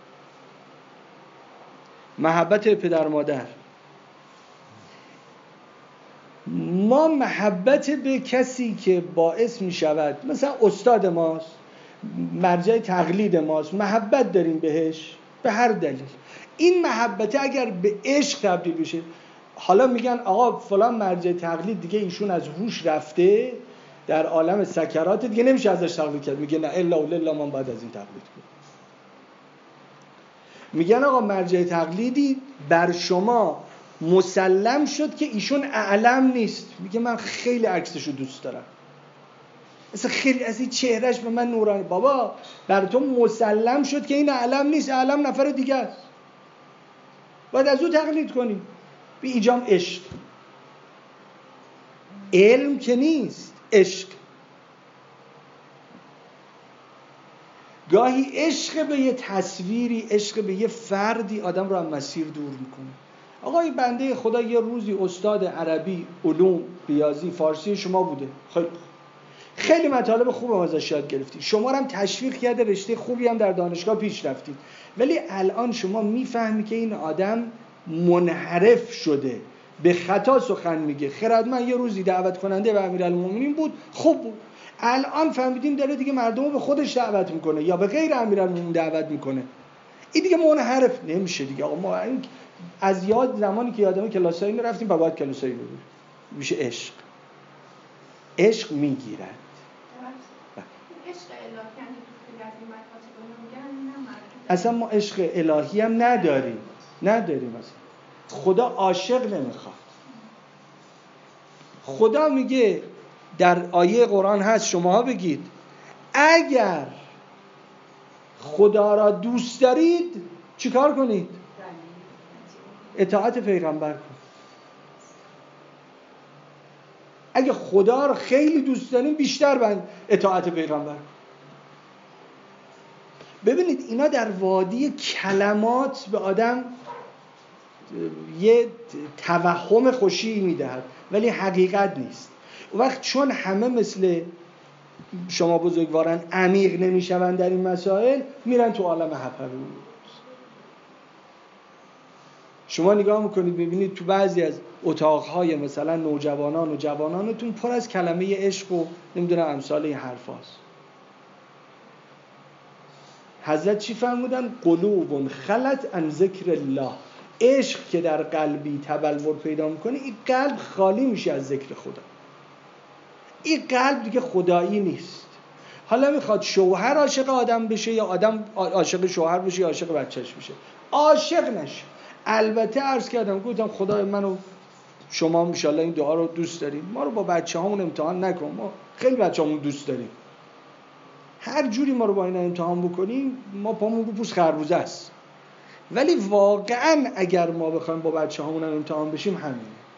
محبت پدر و مادر. ما محبت به کسی که باعث می شود، مثلا استاد ماست، مرجع تقلید ماست، محبت داریم بهش به هر دلیل. این محبت اگر به عشق تبدیل بشه، حالا میگن آقا فلان مرجع تقلید دیگه ایشون از هوش رفته، در عالم سکرات دیگه نمیشه ازش تقلید کرد. میگه نه الا الا من بعد از این تقلید کنم. میگن آقا مرجع تقلیدی بر شما مسلم شد که ایشون اعلم نیست. میگه من خیلی عکسشو دوست دارم، اصلا خیلی از این چهرهش به من نورانی. بابا بر تو مسلم شد که این اعلم نیست، اعلم نفر دیگه است، باید از او تقلید کنی. به ایجام عشق، علم که نیست، عشق. گاهی عشق به یه تصویری، عشق به یه فردی آدم رو از مسیر دور میکنه. آقای بنده خدا یه روزی استاد عربی، علوم، ریاضی، فارسی شما بوده، خیلی خیلی مطالب خوب ازش یاد گرفتی، شما رو هم تشویق کرده، رشته خوبی هم در دانشگاه پیش رفتید، ولی الان شما میفهمی که این آدم منحرف شده، به خطا سخن میگه. خردمند یه روزی دعوت کننده به امیرالمومنین بود، خوب بود، الان فهمیدیم داره دیگه مردم رو به خودش دعوت میکنه یا به غیر امیرالمومنین دعوت میکنه. این دیگه منحرف نمیشه دیگه. آقا ما از یاد زمانی که یادم کلاسایی میرفتیم، بعد کلاسایی بودیم، میشه عشق. عشق میگیرد. عشق الهی یعنی خیلی از این مکاتب میگن نه مرد. اصلا ما عشق الهی هم نداریم نداریم اصلا. خدا عاشق نمیخواد. خدا میگه در آیه قرآن هست، شماها بگید اگر خدا را دوست دارید چیکار کنید؟ اطاعت پیغمبر کن. اگه خدا را خیلی دوست داریم بیشتر بند اطاعت پیغمبر کن. ببینید اینا در وادی کلمات به آدم یه توهم خوشی میدهد ولی حقیقت نیست. وقت چون همه مثل شما بزرگواران عمیق نمیشوند در این مسائل، میرن تو عالم هپروت. شما نگاه میکنید ببینید تو بعضی از اتاقهای مثلا نوجوانان و جوانانتون پر از کلمه عشق و نمیدونم امثال این حرف هست. حضرت چی فرمودن؟ قلوب خلت عن ذکر الله. عشق که در قلبی تبلور پیدا میکنه، این قلب خالی میشه از ذکر خدا. این قلب دیگه خدایی نیست. حالا میخواد شوهر عاشق آدم بشه یا آدم عاشق شوهر بشه یا عاشق بچهش بشه، عاشق نشه. البته عرض کردم گفتم خدای منو شما ان شاءالله این دعا رو دوست داریم، ما رو با بچه‌هامون امتحان نکن، ما خیلی بچه‌هامون دوست داریم. هر جوری ما رو با این امتحان بکنیم ما پامون رو پوست خربوزه است. ولی واقعا اگر ما بخوایم با بچه‌هامون امتحان بشیم همینه.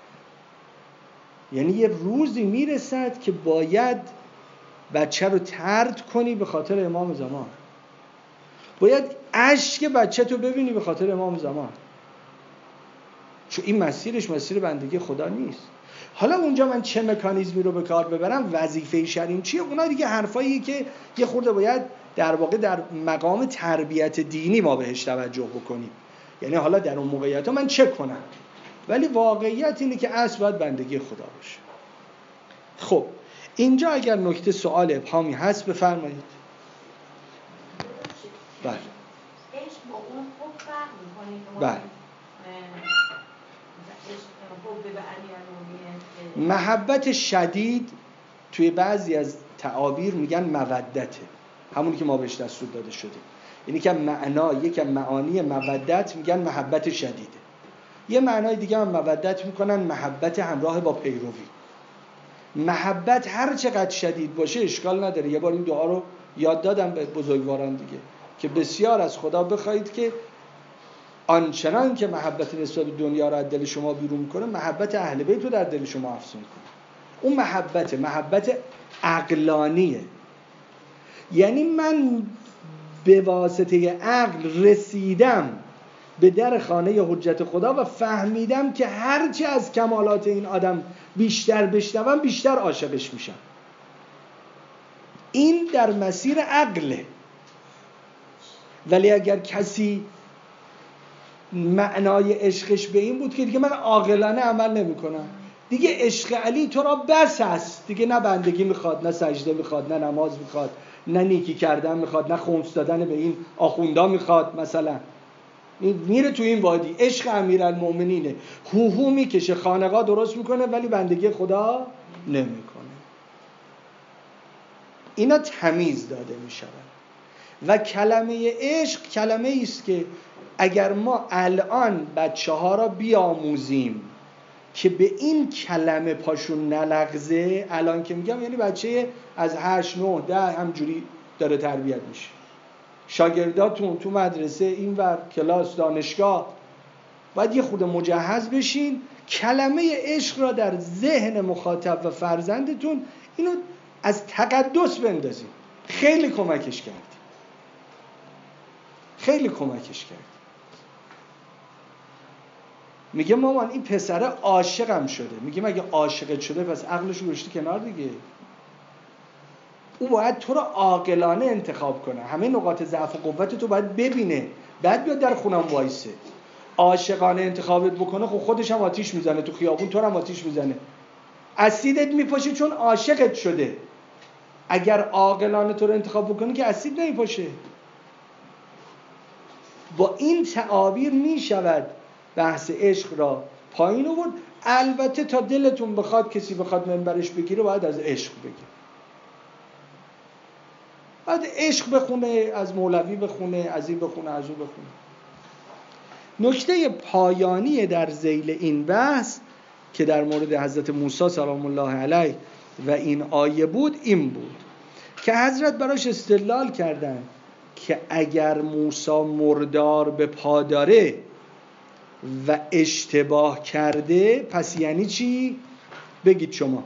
یعنی یه روزی میرسد که باید بچه رو طرد کنی به خاطر امام زمان. باید اشک بچه تو ببینی به خاطر امام زمان. چون این مسیرش مسیر بندگی خدا نیست. حالا اونجا من چه مکانیزمی رو به کار ببرم؟ وظیفه شریم چیه؟ اونا دیگه حرفاییه که یه خورده باید در واقع در مقام تربیت دینی ما بهش توجه بکنیم. یعنی حالا در اون موقعیت ها من چه کنم؟ ولی واقعیت اینه که اصل باید بندگی خدا باشه. خب اینجا اگر نکته سوال ابهامی هست بفرمایید. بله. عشق با اون خوب فرق می‌کنه. بله. محبت شدید توی بعضی از تعابیر میگن مودته، همونی که ما بهش دستور داده شده. یعنی که معنا یک معانی مودت میگن محبت شدیده. یه معنای دیگه هم مودت میکنن محبت همراه با پیروی. محبت هر چقدر شدید باشه اشکال نداره. یه بار این دعا رو یاد دادم به بزرگواران دیگه که بسیار از خدا بخواید که آنچنان که محبت نسبت به دنیا را از دل شما بیرون میکنه، محبت اهل بیت رو در دل شما افزون کنه. اون محبت محبت عقلانیه. یعنی من به واسطه عقل رسیدم به در خانه حجت خدا و فهمیدم که هرچی از کمالات این آدم بیشتر بشنوم بیشتر عاشقش میشم. این در مسیر عقله. ولی اگر کسی معنای عشقش به این بود که دیگه من عاقلانه عمل نمی کنم، دیگه عشق علی تو را بس است، دیگه نه بندگی میخواد، نه سجده میخواد، نه نماز میخواد، نه نیکی کردن میخواد، نه خمس دادن به این آخوندا میخواد. مثلا میره تو این وادی، عشق امیرالمومنینه، هو هو میکشه، خانقاه درست میکنه ولی بندگی خدا نمیکنه. اینا تمیز داده میشود. و کلمه عشق کلمه است که اگر ما الان بچه ها را بیاموزیم که به این کلمه پاشون نلغزه، الان که میگم یعنی بچه از هشت نه ده همجوری داره تربیت میشه، شاگرداتون تو مدرسه اینور کلاس دانشگاه باید یه خورده مجهز بشین کلمه عشق را در ذهن مخاطب و فرزندتون اینو از تقدس بندازیم. خیلی کمکش کرد، خیلی کمکش کرد. میگه مامان این پسره عاشقم شده. میگه اگه عاشقت شده پس عقلش رو گذاشتی کنار دیگه. او باید تو رو عاقلانه انتخاب کنه، همه نقاط ضعف و قوت تو باید ببینه، بعد بیاد در خونم وایسه. عاشقانه انتخابت بکنه خب خودش هم آتیش میزنه تو خیابون، تو هم آتیش میزنه، اسیدت میپاشه چون عاشقت شده. اگر عاقلانه تو رو انتخاب بکنه که اسید نمیپاشه. با این تعابیر میشود بحث عشق را پایین آورد. البته تا دلتون بخواد کسی بخواد منبرش بگیره باید از عشق بگیره، باید عشق بخونه، از مولوی بخونه، از این بخونه، از اون بخونه. نکته پایانی در ذیل این بحث که در مورد حضرت موسی سلام الله علیه و این آیه بود این بود که حضرت براش استدلال کردن که اگر موسی مردار به پا داره و اشتباه کرده پس یعنی چی؟ بگید شما.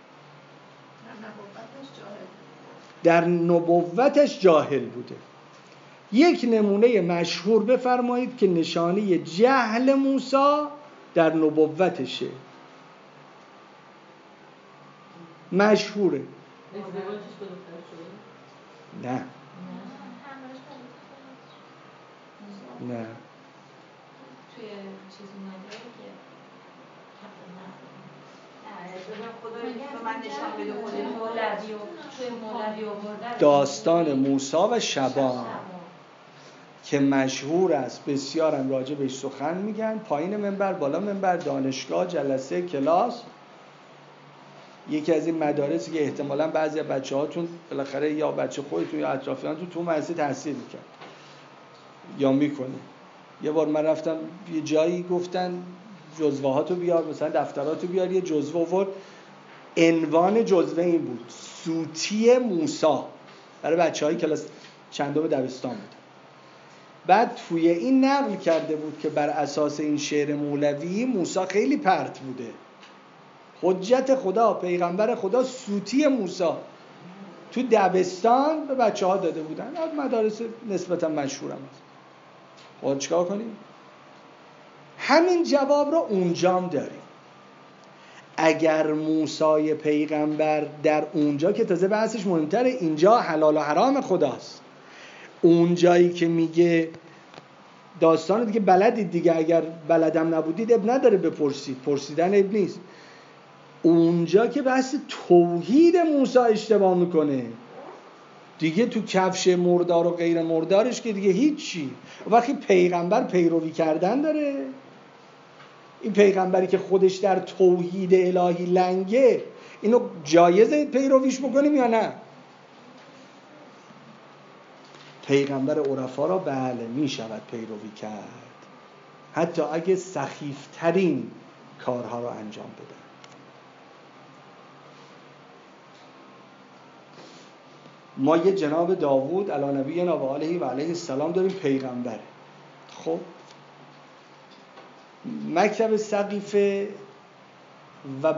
در نبوتش جاهل بوده. یک نمونه مشهور بفرمایید که نشانه جهل موسی در نبوتشه. مشهوره. نه نه توی چیز اومده که من نشان بده خود مولوی و توی مولوی آورده داستان موسی و شبان که مشهور است، بسیارم راجع بهش سخن میگن، پایین منبر، بالا منبر، دانشگاه، جلسه، کلاس. یکی از این مدارسی که احتمالاً بعضی از بچه‌هاتون بالاخره یا بچه خودتون یا اطرافیانتون تو مدرسه تحصیل میکرد یا میکنه. یه بار من رفتم یه جایی گفتن جزوهاتو بیار، مثلا دفتراتو بیار، یه جزوه آورد، عنوان جزوه این بود: سوتی موسی، برای بچه‌های کلاس چندم دبستان بود. بعد توی این نقل کرده بود که بر اساس این شعر مولوی موسی خیلی پرت بوده، حجت خدا، پیغمبر خدا، سوتی موسی تو دبستان به بچه ها داده بودن. مدارس نسبتا مشهور هم هست. خود چکار کنیم؟ همین جواب رو اونجام داریم. اگر موسی پیغمبر در اونجا که تازه بحثش مهمتره، اینجا حلال و حرام خداست، اونجایی که میگه داستان دیگه بلدید دیگه، اگر بلدم نبودید اب نداره بپرسید، پرسیدن اب نیست. اونجا که بحث توحید موسی اشتباه میکنه دیگه، تو کفش مردار و غیر مردارش که دیگه هیچی. وقتی پیغمبر پیروی کردن داره، این پیغمبری که خودش در توحید الهی لنگه، اینو جایزه پیرویش بکنیم یا نه؟ پیغمبر عرفا را بله می شود پیروی کرد، حتی اگه سخیفترین کارها را انجام بده. ما یه جناب داوود علی نبینا و علیه و علیه السلام داریم، پیغمبره. خب مکتب سقیفه و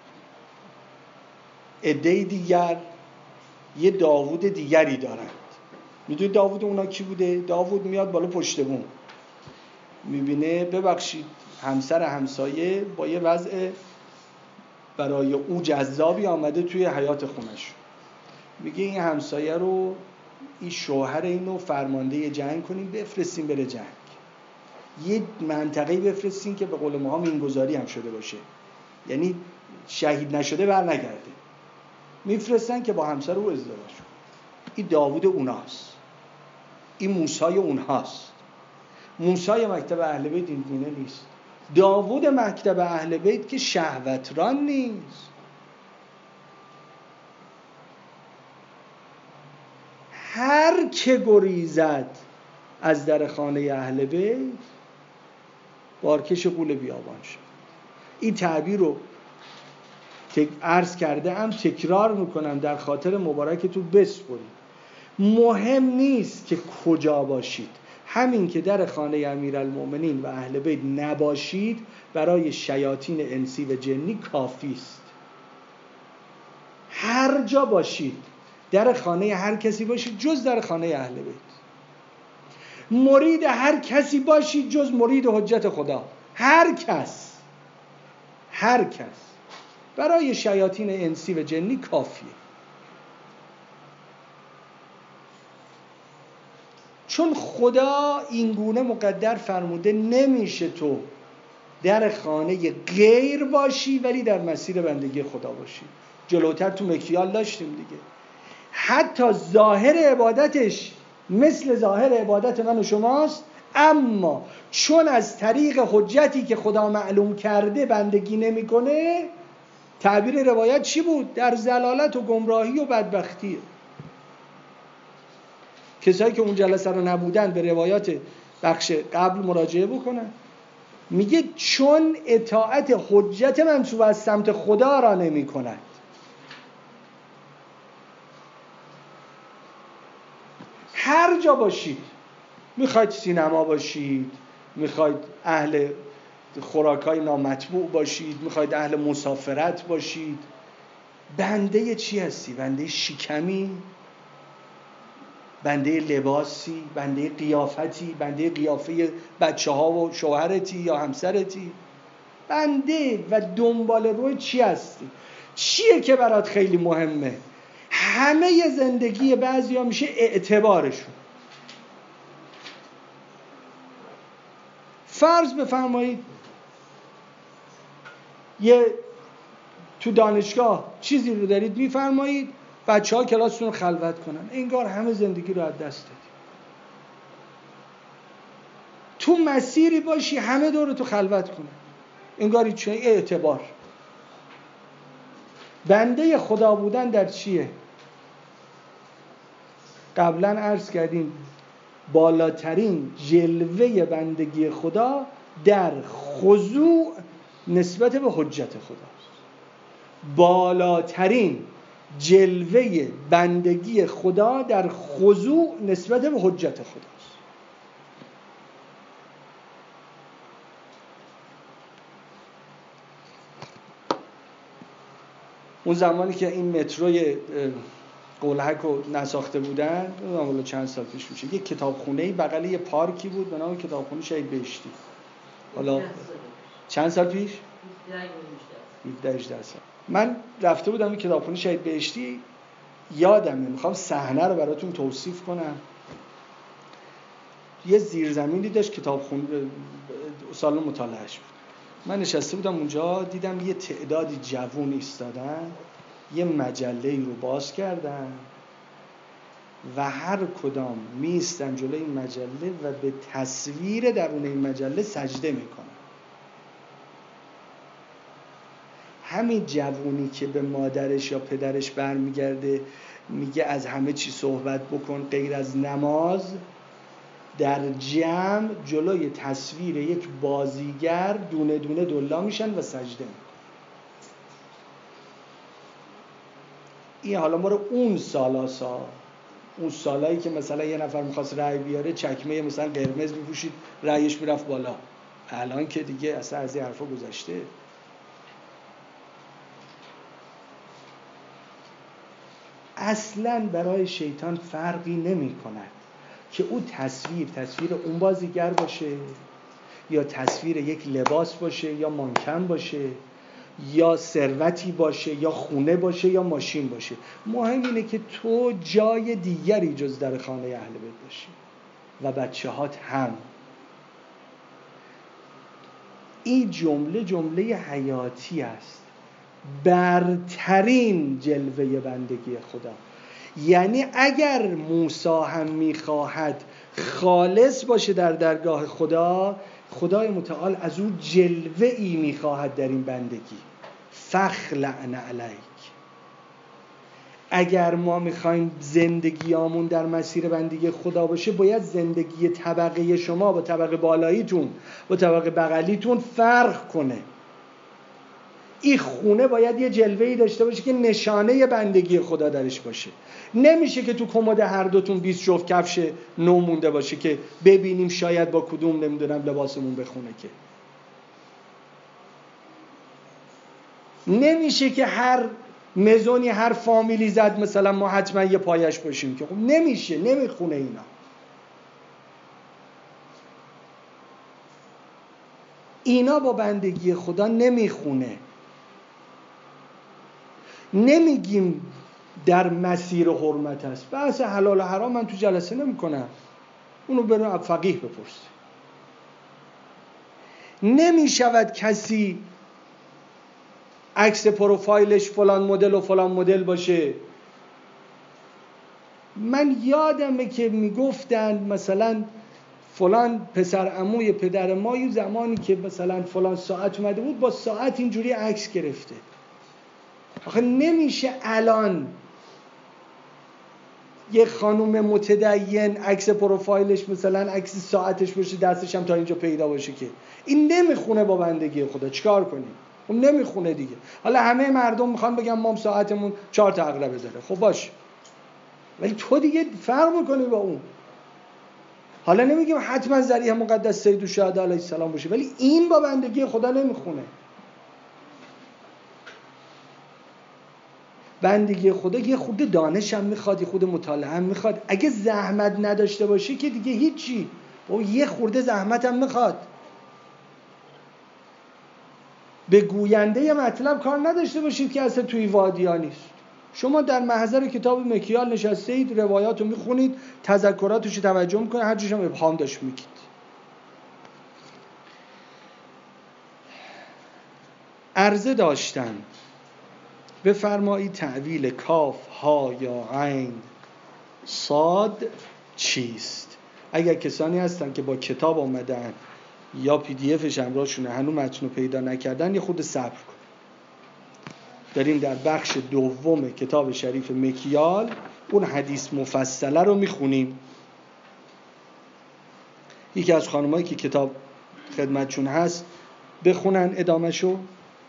عده دیگر یه داوود دیگری دارند. میدونی داوود اونا کی بوده؟ داوود میاد بالا پشت بوم، میبینه ببخشید همسر همسایه با یه وضع برای او جذابی آمده توی حیات خونش. میگه این همسایه رو، این شوهر اینو فرمانده جنگ کنیم، بفرستیم بره جنگ، یه منطقه‌ای بفرستیم که به قول ما مینگذاری هم شده باشه، یعنی شهید نشده بر نگرده. میفرستن که با همسر او ازدواج کنه. این داوود اوناست، این موسی اونهاست. موسی مکتب اهل بیت این گونه نیست. داوود مکتب اهل بیت که شهوتران نیست. هر که گریزد از در خانه اهل بیت بارکش غول بیابان شد. این تعبیر رو عرض کرده ام، تکرار میکنم در خاطر مبارکتون بسپرید. مهم نیست که کجا باشید، همین که در خانه امیرالمؤمنین و اهل بیت نباشید برای شیاطین انسی و جنی کافی است. هر جا باشید، در خانه هر کسی باشید جز در خانه اهل بیت، مرید هر کسی باشید جز مرید حجت خدا، هر کس هر کس برای شیاطین انسی و جنی کافیه. چون خدا این گونه مقدر فرموده نمیشه تو در خانه غیر باشی ولی در مسیر بندگی خدا باشی. جلوتر تو مکیال داشتیم دیگه، حتی ظاهر عبادتش مثل ظاهر عبادت من و شماست، اما چون از طریق حجتی که خدا معلوم کرده بندگی نمیکنه، تعبیر روایت چی بود؟ در ضلالت و گمراهی و بدبختی. کسایی که اون جلسه رو نبودن به روایات بخش قبل مراجعه بکنن. میگه چون اطاعت حجت منسوب از سمت خدا را نمی کند. هر جا باشید، میخواید سینما باشید، میخواید اهل خوراکای نامطبوع باشید، میخواید اهل مسافرت باشید، بنده چی هستی؟ بنده شکمی؟ بنده لباسی؟ بنده قیافتی؟ بنده قیافه بچه ها و شوهرتی یا همسرتی؟ بنده و دنبال روی چی هستی؟ چیه که برات خیلی مهمه؟ همه زندگی بعضی ها میشه اعتبارشون. فرض بفرمایید یه تو دانشگاه چیزی رو دارید میفرمایید، بچه ها کلاسشون رو خلوت کنن، انگار همه زندگی رو از دست دادی. تو مسیری باشی همه دور تو خلوت کنن، انگار چه اعتبار. بنده خدا بودن در چیه؟ قبلا عرض کردیم بالاترین جلوه بندگی خدا در خضوع نسبت به حجت خداست. بالاترین جلوه بندگی خدا در خضوع نسبت به حجت خداست. اون زمانی که این متروی قلهک رو نساخته بودن، نمیدونم چند سال پیش میشه، یه کتابخونه‌ای بغل یه پارکی بود به نام کتابخونه شهید بهشتی. حالا چند سال پیش؟ هفده هجده سال. من رفته بودم این کتابخونه شهید بهشتی، یادمه، میخوام صحنه رو براتون توصیف کنم. یه زیرزمینی داشت، کتابخونه سالن مطالعهش بود. من نشسته بودم اونجا، دیدم یه تعدادی جوون ایستادن، یه مجله رو باز کردن و هر کدام میستن جلوی این مجله و به تصویر درون این مجله سجده میکنن. همین جوونی که به مادرش یا پدرش برمیگرده میگه از همه چی صحبت بکن غیر از نماز، در جمع جلوی تصویر یک بازیگر دونه دونه دلا میشن و سجده میکنن. این حالا ما رو اون سالا سا اون سالایی که مثلا یه نفر میخواست رأی بیاره چکمه مثلا قرمز میپوشید رأیش میرفت بالا. الان که دیگه اصلا از این حرفا گذشته. اصلاً برای شیطان فرقی نمی کند که او تصویر تصویر اون بازیگر باشه یا تصویر یک لباس باشه یا مانکن باشه یا ثروتی باشه یا خونه باشه یا ماشین باشه. مهم اینه که تو جای دیگری جز در خانه اهل بیت باشی و بچه‌هات هم. این جمله جمله حیاتی است، برترین جلوه بندگی خدا. یعنی اگر موسی هم میخواهد خالص باشه در درگاه خدا، خدای متعال از او جلوه ای میخواهد در این بندگی. فخلعن علیک. اگر ما میخوایم زندگیامون در مسیر بندگی خدا باشه، باید زندگی طبقه شما با طبقه بالاییتون با طبقه بغلیتون فرق کنه. این خونه باید یه جلوه‌ای داشته باشه که نشانه بندگی خدا درش باشه. نمیشه که تو کمد هر دوتون بیست جفت کفش نو مونده باشه که ببینیم شاید با کدوم نمیدونم لباسمون بخونه. که نمیشه که هر مزونی هر فامیلی زد مثلا ما حتما یه پایش باشیم، که خب نمیشه، نمیخونه اینا. اینا با بندگی خدا نمیخونه. نمیگیم در مسیر حرمت است. بحث حلال و حرام من تو جلسه نمی کنم، اونو برو فقیه بپرس. نمی شود کسی عکس پروفایلش فلان مدل و فلان مدل باشه. من یادمه که میگفتن مثلا فلان پسر عموی پدر ما یه زمانی که مثلا فلان ساعت اومده بود با ساعت اینجوری عکس گرفته. آخه نمیشه الان یه خانوم متدین عکس پروفایلش مثلا عکس ساعتش باشه دستش هم تا اینجا پیدا باشه که این نمیخونه با بندگی خدا. چیکار کنیم؟ اون نمیخونه دیگه. حالا همه مردم میخوان بگن ما ساعتمون چهار تا عقربه داره، خب باش، ولی تو دیگه فرق میکنی با اون. حالا نمیگیم حتما ذریعه مقدس سید الشهدا علیه السلام باشه، ولی این با بندگی خدا نمیخونه. بندگی خدا یه خود دانش هم میخواد، یه خود مطالعه هم میخواد. اگه زحمت نداشته باشی که دیگه هیچی، و یه خورده زحمت هم میخواد. به گوینده مطلب کار نداشته باشید که اصلا توی وادیا نیست. شما در محضر کتاب مکیال نشسته اید، روایات رو میخونید، تذکراتش رو توجه میکنید، هر چیزش هم ابهام داشت میگید. عرضه داشتن بفرمایید تعویل کاف ها یا عین صاد چیست؟ اگر کسانی هستن که با کتاب آمدن یا پی دی افش همراهشونه هنوز متن رو پیدا نکردن، یه خود صبر کن. داریم در بخش دوم کتاب شریف مکیال اون حدیث مفصله رو میخونیم. یکی از خانمایی که کتاب خدمتشون هست بخونن ادامه شو.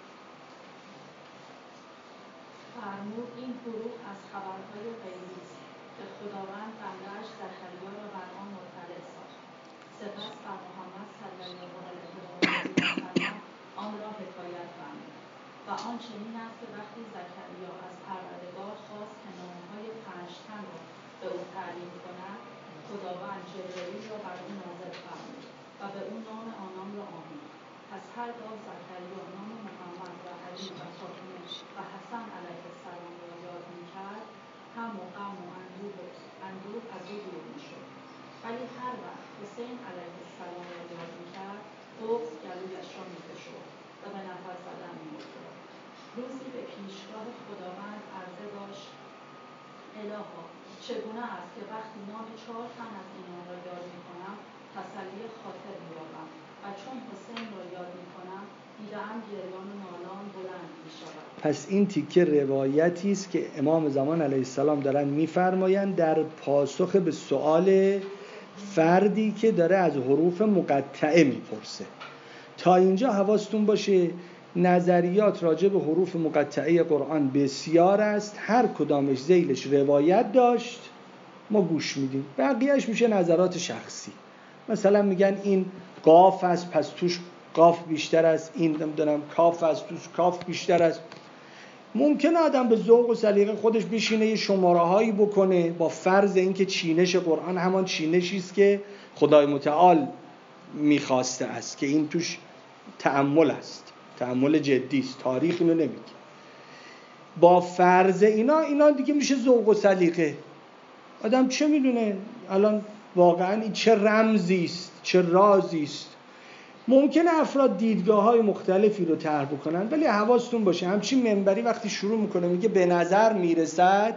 فرمود این حروف از خبرهای غیبی است که خداوند بنده‌اش زکریا را بر آن مطلع ساخت. سپس بر محمد صلی الله علیه و سلم آن را حکایت فرمود و آن چنین است که وقتی زکریا از پروردگار خواست که نام‌های پنج تن را به او تعلیم کند، خداوند جبرئیل را بر او نازل فرمود و به او نام آنان را آموخت. پس هرگاه زکریا نام محمد و علی و فاطمه و حسن علیه السلام را یاد می‌کرد، هم و غم و اندوه اندوه از او دور می‌شد. ولی هر وقت حسین علیه السلام را یاد می‌کرد، بغض گلویش را می‌فشرد و به نفس زدن می‌افتاد. روزی به پیشگاه خداوند عرضه داشت: الها، چگونه است که وقتی نام چهار تن از اینان را یاد می‌کنم تسلی خاطر می‌یابم و چون حسین را یاد می‌کنم دیده‌ام گریان و نالان بلند می‌شود. پس این تیکه روایتی است که امام زمان علیه السلام دارن می‌فرمایند در پاسخ به سؤال فردی که داره از حروف مقطعه میپرسه. تا اینجا حواستون باشه نظریات راجع به حروف مقطعه قرآن بسیار است، هر کدامش ذیلش روایت داشت، ما گوش میدیم، بقیهش میشه نظرات شخصی. مثلا میگن این قاف است پس توش قاف بیشتر است، این نمیدونم کاف است توش کاف بیشتر است. ممکنه آدم به ذوق و سلیقه خودش بشینه یه شماره هایی بکنه با فرض اینکه چینش قرآن همان چینشی است که خدای متعال میخواسته است، که این توش تأمل است، تأمل جدی است، تاریخ اینو نمیگه. با فرض اینا اینا دیگه میشه ذوق و سلیقه. آدم چه میدونه الان واقعا این چه رمزی است، چه رازی است. ممکنه افراد دیدگاه‌های مختلفی رو طرح بکنن، ولی حواستون باشه همچین منبری وقتی شروع میکنه میگه به نظر میرسد،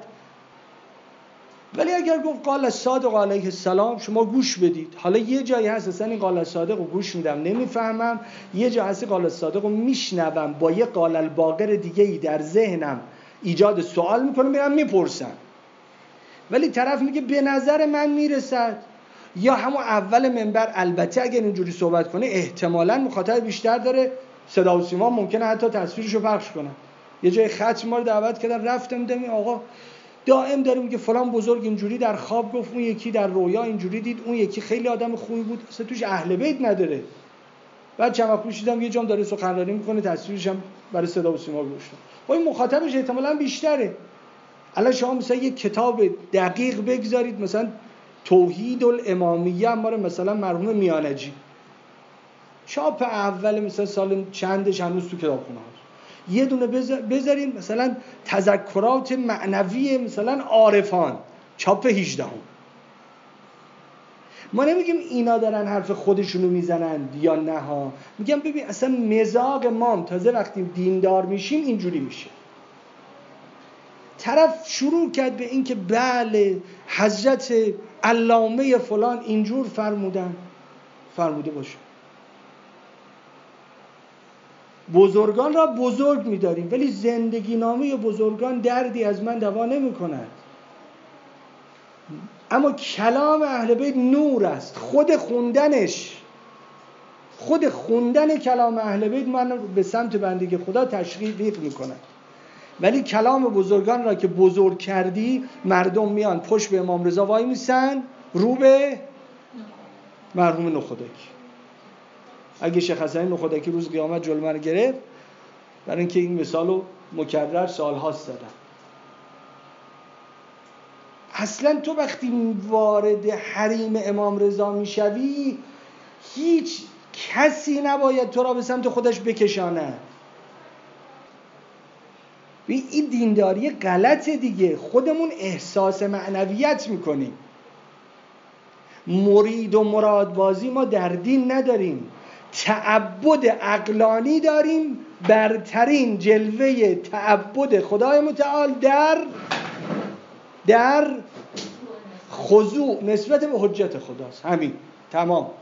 ولی اگر گفت قال الصادق علیه السلام شما گوش بدید. حالا یه جایی هست اصلا این قال الصادق رو گوش میدم نمیفهمم، یه جا هست قال الصادق رو میشنوم با یه قال الباقر دیگه ای در ذهنم ایجاد سوال میکنه میرم میپرسم، ولی طرف میگه به نظر من میرسد. یا همون اول منبر البته اگر اینجوری صحبت کنه احتمالاً مخاطب بیشتر داره، صدا و سیما ممکنه حتی تصویرشو پخش کنه. یه جای ختم ما رو دعوت کردن رفتم دیدم این آقا دائم داره میگه فلان بزرگ اینجوری در خواب گفت، اون یکی در رویا اینجوری دید، اون یکی خیلی آدم خوبی بود، اصلا توش اهل بیت نداره. بعد چند وقت پیش دیدم یه جام داره سخنرانی میکنه تصویرش هم برای صدا و سیما گذاشتن. خب این مخاطبش احتمالاً بیشتره. الان شما مثلا یه کتاب دقیق بگذارید، مثلا توحید الامامیه ما رو مثلا مرحوم میانجی چاپ اول مثلا سال چندش هنوز تو کتابخونه هست، یه دونه بذارین مثلا تذکرات معنوی مثلا عارفان چاپ هجدهم. ما نمیگیم اینا دارن حرف خودشونو میزنن یا نه ها، میگم ببین اصلا مزاج ما تازه وقتی دیندار میشیم اینجوری میشه. طرف شروع کرد به این که بله حضرت علامه فلان اینجور فرمودن، فرموده باشه. بزرگان را بزرگ می‌داریم ولی زندگی نامه بزرگان دردی از من دوا نمی‌کند. اما کلام اهل بیت نور است. خود خوندنش خود خوندن کلام اهل بیت من به سمت بندگی خدا تشویق می‌کند. ولی کلام بزرگان را که بزرگ کردی، مردم میان پشت به امام رضا وای میسن، رو به مرحوم نخودکی. اگه شیخ حسن نخودکی روز قیامت جلوه من گرفت، برای اینکه این مثالو مکرر سال‌هاست زدم. اصلا تو وقتی وارد حریم امام رضا میشوی، هیچ کسی نباید تو را به سمت خودش بکشانه. این دینداری غلطه دیگه. خودمون احساس معنویت میکنیم. مرید و مرادبازی ما در دین نداریم. تعبد عقلانی داریم. برترین جلوه تعبد خدای متعال در در خضوع نسبت به حجت خداست. همین، تمام.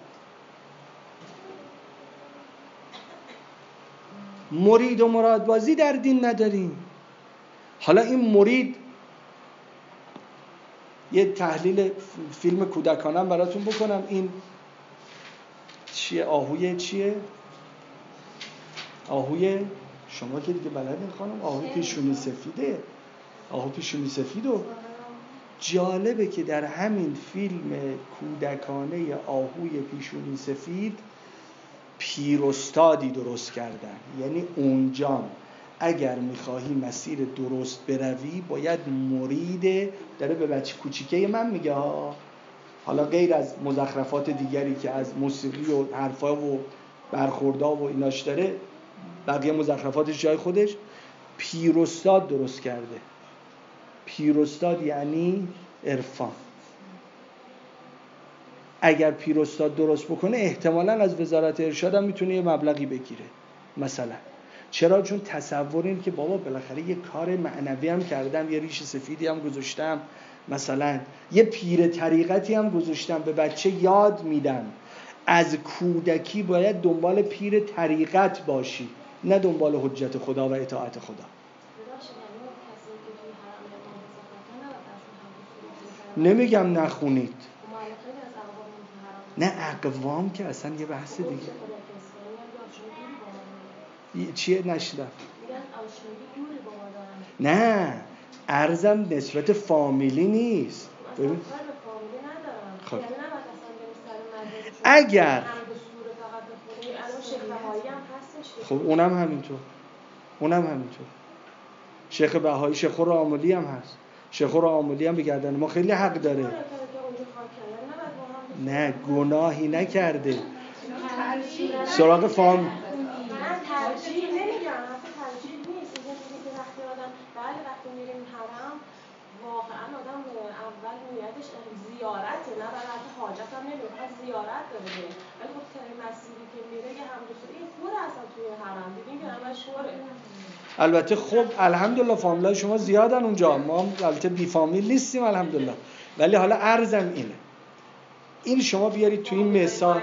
مرید و مرادبازی در دین نداریم. حالا این مرید، یه تحلیل فیلم کودکانم براتون بکنم. این چیه؟ آهوی چیه؟ آهوی شما که دیگه بلدین خانم، آهوی پیشونی سفیده. آهوی پیشونی سفیدو جالبه که در همین فیلم کودکانه آهوی پیشونی سفید پیر استادی درست کردن. یعنی اونجا اگر میخواهی مسیر درست بروی باید مرید، داره به بچه کوچیکه من میگه ها، حالا غیر از مزخرفات دیگری که از موسیقی و حرفا و برخوردا و ایناش داره، بقیه مزخرفاتش جای خودش، پیر استاد درست کرده. پیر استاد یعنی عرفان. اگر پیر استاد درست بکنه احتمالاً از وزارت ارشاد هم میتونه یه مبلغی بگیره مثلا. چرا؟ چون تصور این که بابا بالاخره یه کار معنوی هم کردم، یه ریش سفیدی هم گذاشتم، مثلا یه پیر طریقتی هم گذاشتم، به بچه یاد میدم از کودکی باید دنبال پیر طریقت باشی، نه دنبال حجت خدا و اطاعت خدا. نمیگم نخونید، نه اقوام که اصلا یه بحث دیگه. چیه نشدم؟ نه عرضم نسبت فامیلی نیست. ببین خب اگر خب اونم همینطور اونم همینطور شیخ بهایی، شیخ خراملی هم هست. شیخ خراملی هم به گردن ما خیلی حق داره. نه گناهی نکرده. سراغ فام من ترجیح نمیگم، اصلا ترجیح نیست. اینجوری که وقتی آدم بله وقتی میریم حرم واقعا آدم اول نیتش زیارته، نه برای حتی حاجت هم نمیره، فقط زیارت داره میره. ولی خب سر مسیری که میره یه همدوستی این خوره اصلا توی حرم دیدیم که همش خوره. البته خب الحمدلله فامیلای شما زیادن اونجا، ما البته بی فامیل نیستیم الحمدلله. ولی حالا عرضم اینه، این شما بیارید تو این مثال،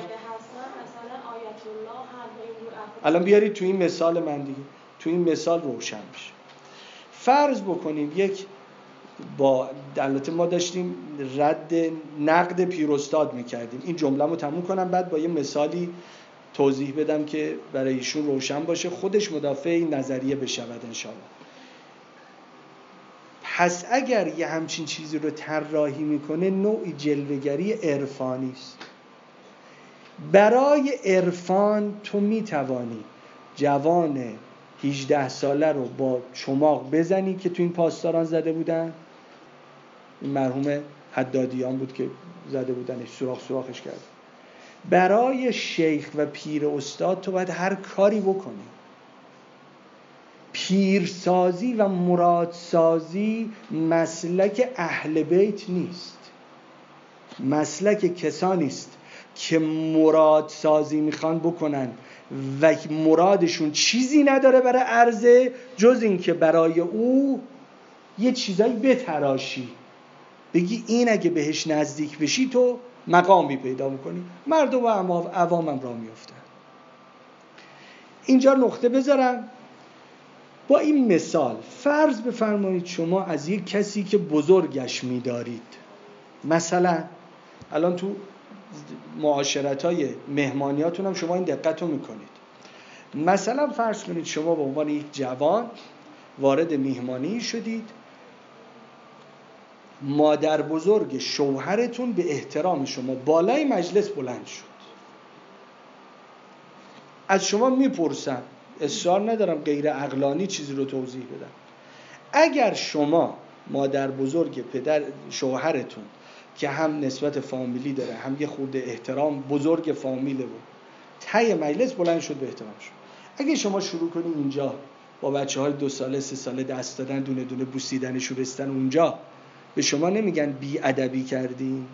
الان بیارید تو این مثال من دیگه، تو این مثال روشن بشه. فرض بکنیم یک با البته ما داشتیم رد نقد پیر استاد میکردیم، این جمله رو تموم کنم بعد با یه مثالی توضیح بدم که برای ایشون روشن باشه، خودش مدافع این نظریه بشود انشاءالله. پس اگر یه همچین چیزی رو طراحی میکنه نوعی جلوه‌گری عرفانی است. برای عرفان تو میتوانی جوان هجده ساله رو با چماق بزنی که تو این پاسداران زده بودن، این مرحوم حدادیان بود که زده بودنش، سوراخ سوراخش کرد. برای شیخ و پیر استاد تو باید هر کاری بکنی. پیرسازی و مرادسازی مسلک اهل بیت نیست، مسلک کسانی است که مرادسازی میخوان بکنن و مرادشون چیزی نداره برای عرضه جز این که برای او یه چیزایی بتراشی، بگی این اگه بهش نزدیک بشی تو مقامی پیدا میکنی، مردم و عوامم را میفتن. اینجا نقطه بذارم. با این مثال فرض بفرمایید شما از یک کسی که بزرگش میدارید، مثلا الان تو معاشرت‌های مهمانیاتون هم شما این دقت رو میکنید. مثلا فرض کنید شما به عنوان یک جوان وارد مهمانی شدید، مادر بزرگ شوهرتون به احترام شما بالای مجلس بلند شد. از شما میپرسم، اصرار ندارم غیر عقلانی چیزی رو توضیح بدم، اگر شما مادر بزرگ پدر شوهرتون که هم نسبت فامیلی داره هم یه خورده احترام بزرگ فامیله بود ته مجلس بلند شد به احترام شد، اگه شما شروع کنید اینجا با بچه های دو ساله سه ساله دست دادن، دونه دونه بوسیدن شورستن، اونجا به شما نمیگن بی ادبی کردین؟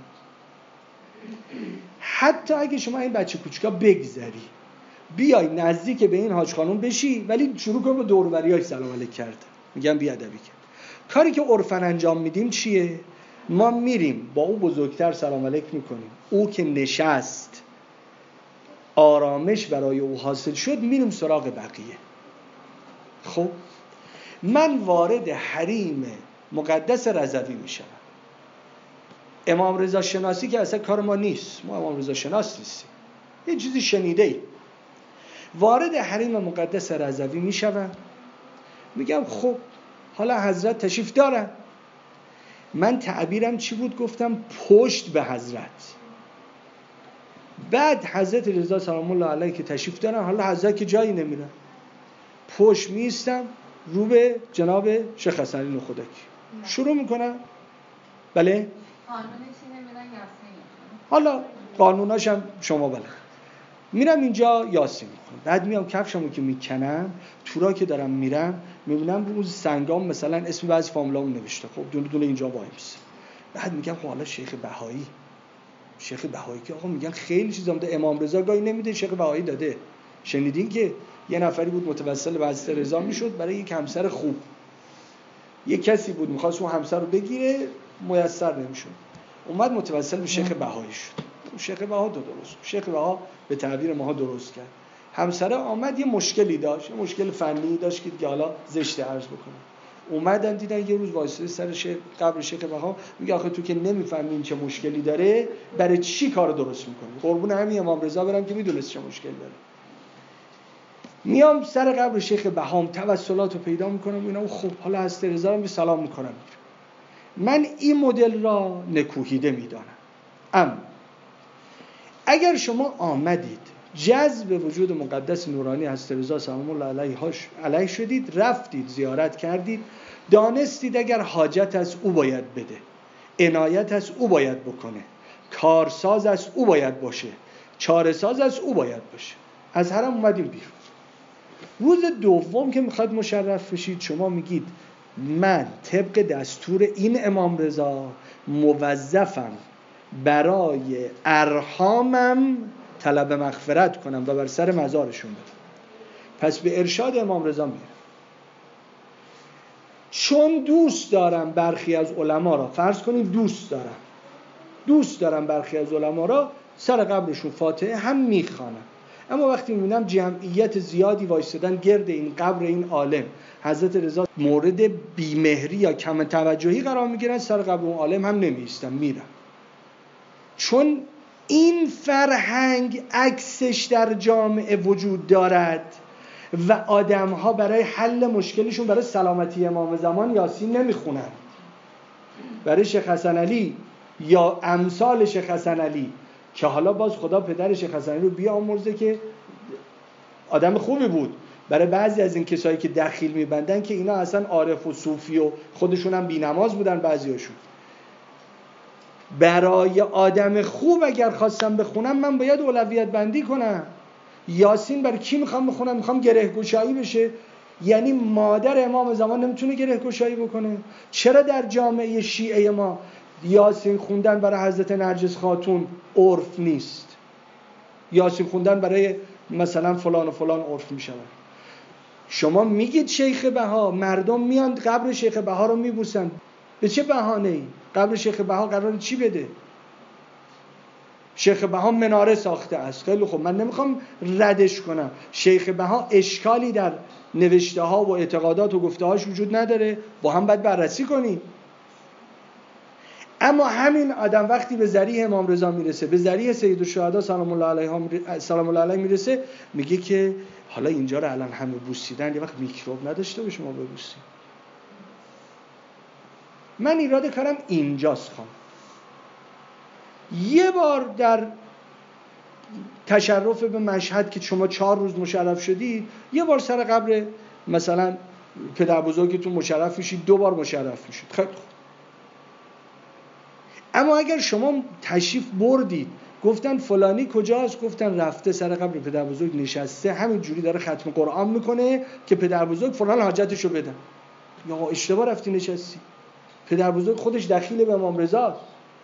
حتی اگه شما این بچه کوچکا بگذری بیای نزدیک به این حاج خانم بشی ولی شروع کن با دور و بریاش سلام علیک کرد، میگن بی ادبی کرد. کاری که عرفاً انجام میدیم چیه؟ ما میریم با او بزرگتر سلام علیک میکنیم، او که نشست آرامش برای او حاصل شد میریم سراغ بقیه. خب من وارد حریم مقدس رضوی میشم. امام رضا شناسی که اصلا کار ما نیست، ما امام رضا شناس نیستیم، یه چیزی شنیده ای. وارد حریم مقدس رضوی میشم، میگم خب حالا حضرت تشریف دارن. من تعبیرم چی بود؟ گفتم پشت به حضرت. بعد حضرت رضا سلام الله علیه که تشریف دارن، حالا حضرت که جایی نمیرن، پشت میستم رو به جناب شیخ حسن علی نخودکی شروع میکنم. بله قانونش اینه میرن یاسین میخونن. حالا قانوناش هم شما بله. میرم اینجا یاسین میخونم، بعد میام کفشمو که میکنم، تورا که دارم میرم میبینم رو سنگام مثلا اسم بعضی فامیلامون نوشته، خب دونه دونه اینجا وای میسه. بعد میگم خب حالا شیخ بهایی، شیخ بهایی که آقا میگن خیلی چیزا داده، امام رضا گاهی نمیده، شیخ بهایی داده. شنیدین که یه نفری بود متوسل به حضرت رضا میشد برای یک همسر خوب، یه کسی بود میخواست اون همسر رو بگیره میسر نمیشد، اومد متوسل به شیخ بهایی شد. شیخ بها دو درست شیخ بها به تعبیر ما درست کرد. همسره آمد یه مشکلی داشت، یه مشکل فنی داشت که دیگه حالا زشت عرض بکنه. اومدن دیدن یه روز وایساده سر شیخ قبر شیخ بها، میگه آخه تو که نمیفهمین چه مشکلی داره برای چی کارو درست میکنی؟ قربون همین امام رضا برم که میدونست چه مشکلی داره. میام سر قبر شیخ بهام توسلاتو پیدا میکنم، اینا خب حالا حضرت رضا رو سلام میکنم. من این مدل را نکوهیده میدانم. اما اگر شما آمدید جذب وجود مقدس نورانی حضرت رضا سلام الله علیه علیه شدید، رفتید زیارت کردید، دانستید اگر حاجت از او باید بده، عنایت از او باید بکنه، کارساز از او باید باشه، چاره‌ساز از او باید باشه، از حرم اومدیم بیرون. روز دوم که میخواید مشرف بشید شما میگید من طبق دستور این امام رضا موظفم برای ارحامم طلب مغفرت کنم و بر سر مزارشون برم. پس به ارشاد امام رضا میرم. چون دوست دارم برخی از علما را، فرض کنید دوست دارم دوست دارم برخی از علما را سر قبرشون فاتحه هم میخوانم، اما وقتی میبینم جمعیت زیادی وایستادن گرد این قبر این عالم حضرت رضا مورد بیمهری یا کم توجهی قرار میگیرن، سر قبر اون عالم هم نمیستم، میرم. چون این فرهنگ عکسش در جامعه وجود دارد و آدم‌ها برای حل مشکلشون برای سلامتی امام زمان یاسین نمیخونن. برای شیخ حسن علی یا امثال شیخ حسن علی که حالا باز خدا پدر شیخ حسن علی رو بیامرزه که آدم خوبی بود، برای بعضی از این کسایی که دخیل میبندن که اینا اصلا عارف و صوفی و خودشون هم بی‌نماز بودن بعضیاشون، برای آدم خوب اگر خواستم بخونم من باید اولویت بندی کنم. یاسین برای کی میخوام بخونم؟ میخوام گره گشایی بشه. یعنی مادر امام زمان نمیتونه گره گشایی بکنه؟ چرا در جامعه شیعه ما یاسین خوندن برای حضرت نرجس خاتون عرف نیست؟ یاسین خوندن برای مثلا فلان و فلان عرف میشه. شما میگید شیخ بها، مردم میان قبر شیخ بها رو میبوسن، به چه بهانه‌ای؟ قبر شیخ بها قراره چی بده؟ شیخ بها مناره ساخته است. خیلی خب، من نمیخوام ردش کنم. شیخ بها اشکالی در نوشته ها و اعتقادات و گفته هاش وجود نداره، با هم باید بررسی کنیم. اما همین آدم وقتی به ذریع امام رضا میرسه، به ذریع سید الشهدا سلام الله علیه سلام الله علیه میرسه، میگه که حالا اینجا رو الان همه بوسیدن، یه وقت میکروب نداشته باشه ما ببوسیم. من ایراد کارم اینجاست. خواهم یه بار در تشرف به مشهد که شما چهار روز مشرف شدید، یه بار سر قبر مثلا پدر بزرگتون مشرف میشید، دو بار مشرف میشید، خیلی خوب. اما اگر شما تشریف بردید گفتن فلانی کجاست، گفتن رفته سر قبر پدر بزرگ نشسته، همین جوری داره ختم قرآن میکنه که پدر بزرگ فلان حاجتشو بدن، یا اشتباه رفتی نشستی، پدر بزرگ خودش دخیل به امام رضا.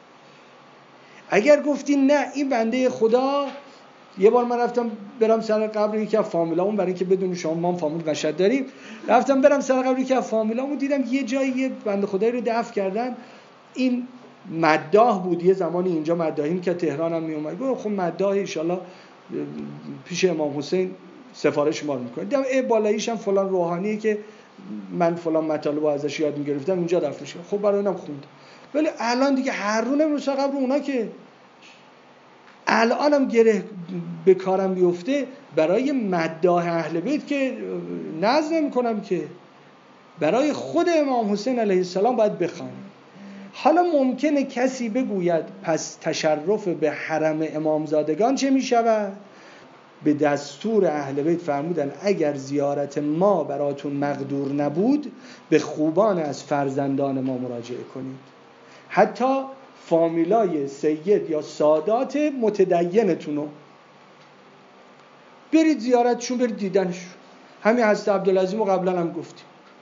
اگر گفتی نه این بنده خدا، یه بار من رفتم برم سر قبر یکی از فامیلامون، برای اینکه بدون شما ما فامیل مشهد داریم، رفتم برم سر قبر یکی از فامیلامون، دیدم یه جایی یه بنده خدایی رو دفن کردن. این مداح بود، یه زمانی اینجا مداحیم که تهران هم می اومد، گفت خب مداح ان شاء الله پیش امام حسین سفارش ما رو میکنه. دیدم ای بالاییش هم فلان روحانیه که من فلان مطالب ازش یاد میگرفتم، اینجا دفنش کردم. خب برای اونم خوندم. ولی الان دیگه هر رو نمیره سر قبر اونا، که الانم گره به کارم بیفته برای مداح اهل بیت که نذر نمی‌کنم، که برای خود امام حسین علیه السلام باید بخوانم. حالا ممکنه کسی بگوید پس تشرف به حرم امامزادگان چه می شود؟ به دستور اهل بیت فرمودن اگر زیارت ما براتون مقدور نبود به خوبان از فرزندان ما مراجعه کنید. حتی فامیلای سید یا سادات متدینتونو برید زیارتشون، برید دیدنشون. همین حضرت عبدالعظیم رو قبلا هم گفتیم.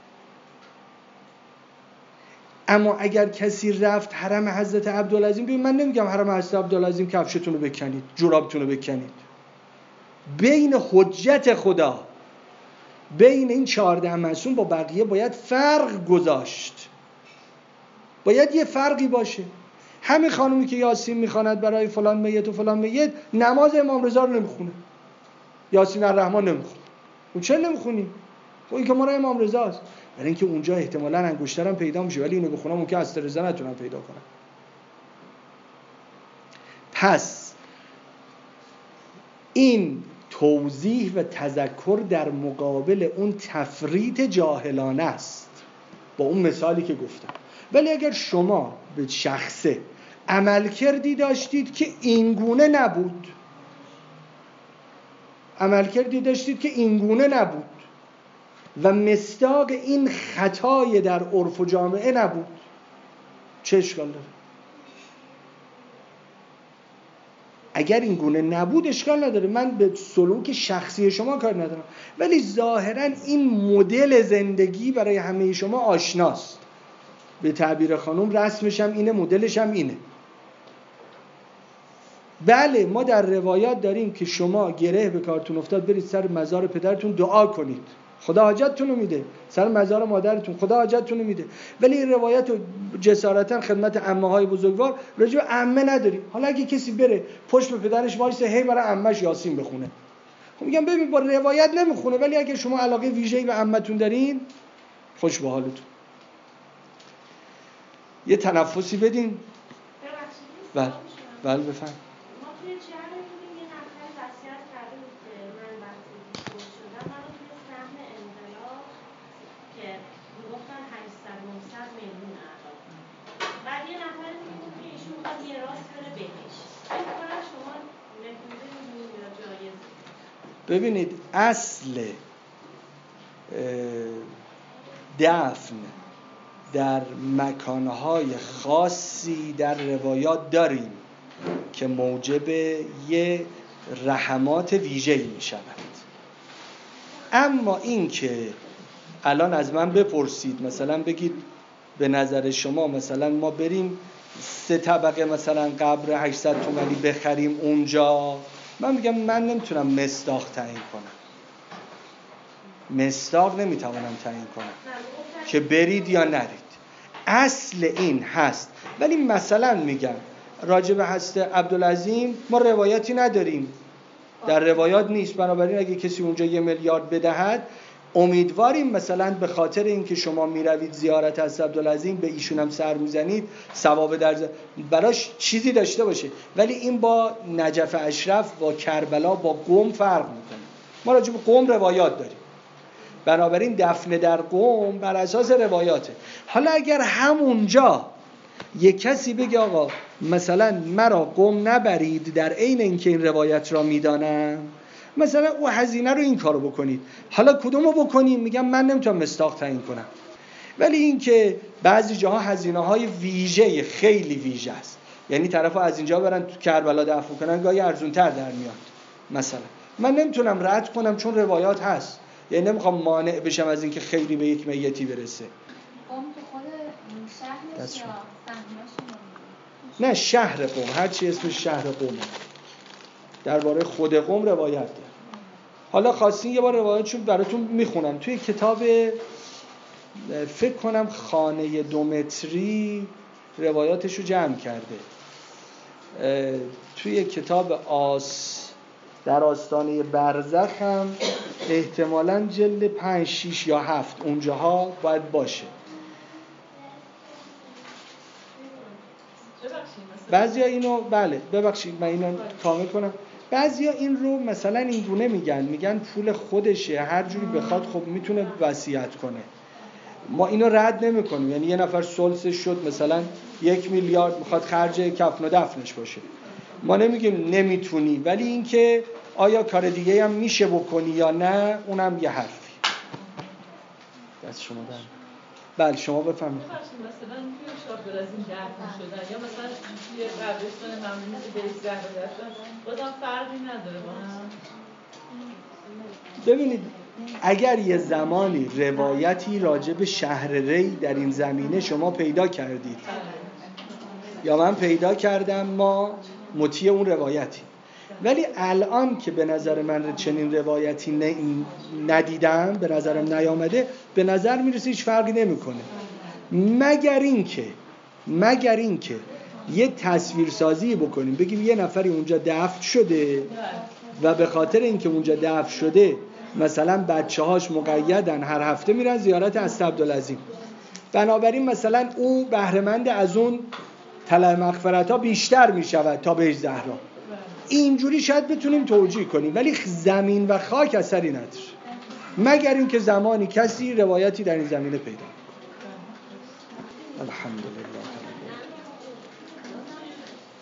اما اگر کسی رفت حرم حضرت عبدالعظیم، ببین من نمیگم حرم حضرت عبدالعظیم کفشتون رو بکنید، جورابتون رو بکنید. بین حجت خدا، بین این چهارده معصوم با بقیه باید فرق گذاشت. باید یه فرقی باشه. همین خانومی که یاسین میخواند برای فلان میت و فلان میت، نماز امام رضا رو نمیخونه، یاسین الرحمن نمیخونه. اون چرا نمیخونی؟ خب این که مال امام رضاست. برای اینکه اونجا احتمالاً انگشترم پیدا میشه، ولی اینو بخونم اون که از رضا نتونم پیدا کنم. پس این توضیح و تذکر در مقابل اون تفریط جاهلانه است با اون مثالی که گفتم. ولی اگر شما به شخصه عمل کردی داشتید که اینگونه نبود، عمل کردی داشتید که اینگونه نبود و مصداق این خطای در عرف و جامعه نبود، چه اشکال داره؟ اگر این گونه نبود اشکال نداره، من به سلوک شخصی شما کار ندارم، ولی ظاهرا این مدل زندگی برای همه شما آشناست. به تعبیر خانم رسمش هم اینه، مدلش هم اینه. بله ما در روایات داریم که شما گره به کارتون افتاد برید سر مزار پدرتون دعا کنید، خدا حاجتتون رو میده. سر مزار مادرتون خدا حاجتتون رو میده. ولی این روایت رو جسارتا خدمت عمه های بزرگوار راجع به عمه نداریم. حالا اگه کسی بره پشت به پدرش وایسه هی برای عمهش یاسین بخونه، خب میگم ببین با روایت نمیخونه، ولی اگه شما علاقه ویژه‌ای به عمه‌تون دارین خوش به حالتون. یه تنفسی بدین. بله بله بفهم. ببینید اصل دفن در مکانهای خاصی در روایات داریم که موجب یه رحمات ویژه‌ای می شود. اما این که الان از من بپرسید مثلا بگید به نظر شما مثلا ما بریم سه طبقه مثلا قبر هشتصد تومانی بخریم اونجا، من میگم من نمیتونم مصداق تعیین کنم، مصداق نمیتوانم تعیین کنم که برید یا نرید. اصل این هست. ولی مثلا میگم راجع به هست عبدالعظیم ما روایتی نداریم، در روایات نیست. بنابراین اگه کسی اونجا یه میلیارد بدهد امیدواریم مثلا به خاطر اینکه شما میروید زیارت هست عبدالعظیم به ایشون هم سر میزنید ثواب در براش چیزی داشته باشه. ولی این با نجف اشرف، با کربلا، با قم فرق میکنه. ما راجع به قم روایات داریم، بنابراین دفن در قم بر اساس روایاته. حالا اگر همونجا یک کسی بگه آقا مثلا مرا قم نبرید در عین اینکه این روایت را میدانم، مثلا او هزینه رو این کارو بکنید، حالا کدومو بکنیم؟ میگم من نمیتونم مستاق تعیین کنم. ولی این که بعضی جاها هزینه های ویژه خیلی ویژه است، یعنی طرفا از اینجا برن تو کربلا دفن کنن گاهی ارزون تر در میاد، مثلا من نمیتونم رد کنم چون روایات هست، یعنی نمیخوام مانع بشم از اینکه خیلی به یک میتی برسه. قم تو خود شهرش یا سهمش؟ نه شهر قم، هر چی اسمش شهر قمه. درباره خود قم روایت داره. حالا خواستین یه بار روایتشو براتون میخونم. توی کتاب فکر کنم خانه دومتری روایاتشو جمع کرده. توی کتاب آس در آستانه برزخ هم احتمالاً جلد پنج شیش یا هفت اونجاها باید باشه. بعضیا اینو بله ببخشید من اینو کامل کنم. بعضیا این رو مثلا این گونه میگن، میگن پول خودشه هر جوری بخواد خب میتونه وصیت کنه. ما اینو رد نمیکنیم، یعنی یه نفر سلسش شد مثلا یک میلیارد میخواد خرج کفن و دفنش باشه، ما نمیگیم نمیتونی، ولی اینکه آیا کار دیگه هم میشه بکنی یا نه اونم یه حرفی. دست شما در بله شما بفهمید. مثلا توی شاپر از این دفن شدن یا مثلا توی قبرستان ممنونی که بهش زهر داشتن بازم فرقی نداره با هم؟ ببینید اگر یه زمانی روایتی راجع به شهر ری در این زمینه شما پیدا کردید یا من پیدا کردم ما مطیع اون روایتی، ولی الان که به نظر من چنین روایتی ندیدم، به نظرم نیامده، به نظر میرسه هیچ فرقی نمیکنه، مگر اینکه مگر اینکه یه تصویرسازی بکنیم بگیم یه نفری اونجا دفن شده و به خاطر اینکه اونجا دفن شده مثلا بچه‌هاش مقیدن هر هفته میرن زیارت هست عبدالعظیم، بنابراین مثلا او بهره‌مند از اون طلب مغفرت‌ها بیشتر میشود تا بهش زهرا. اینجوری شاید بتونیم توجیه کنیم، ولی زمین و خاک اثری نداره مگر اینکه زمانی کسی روایتی در این زمینه پیدا کنه. الحمدلله.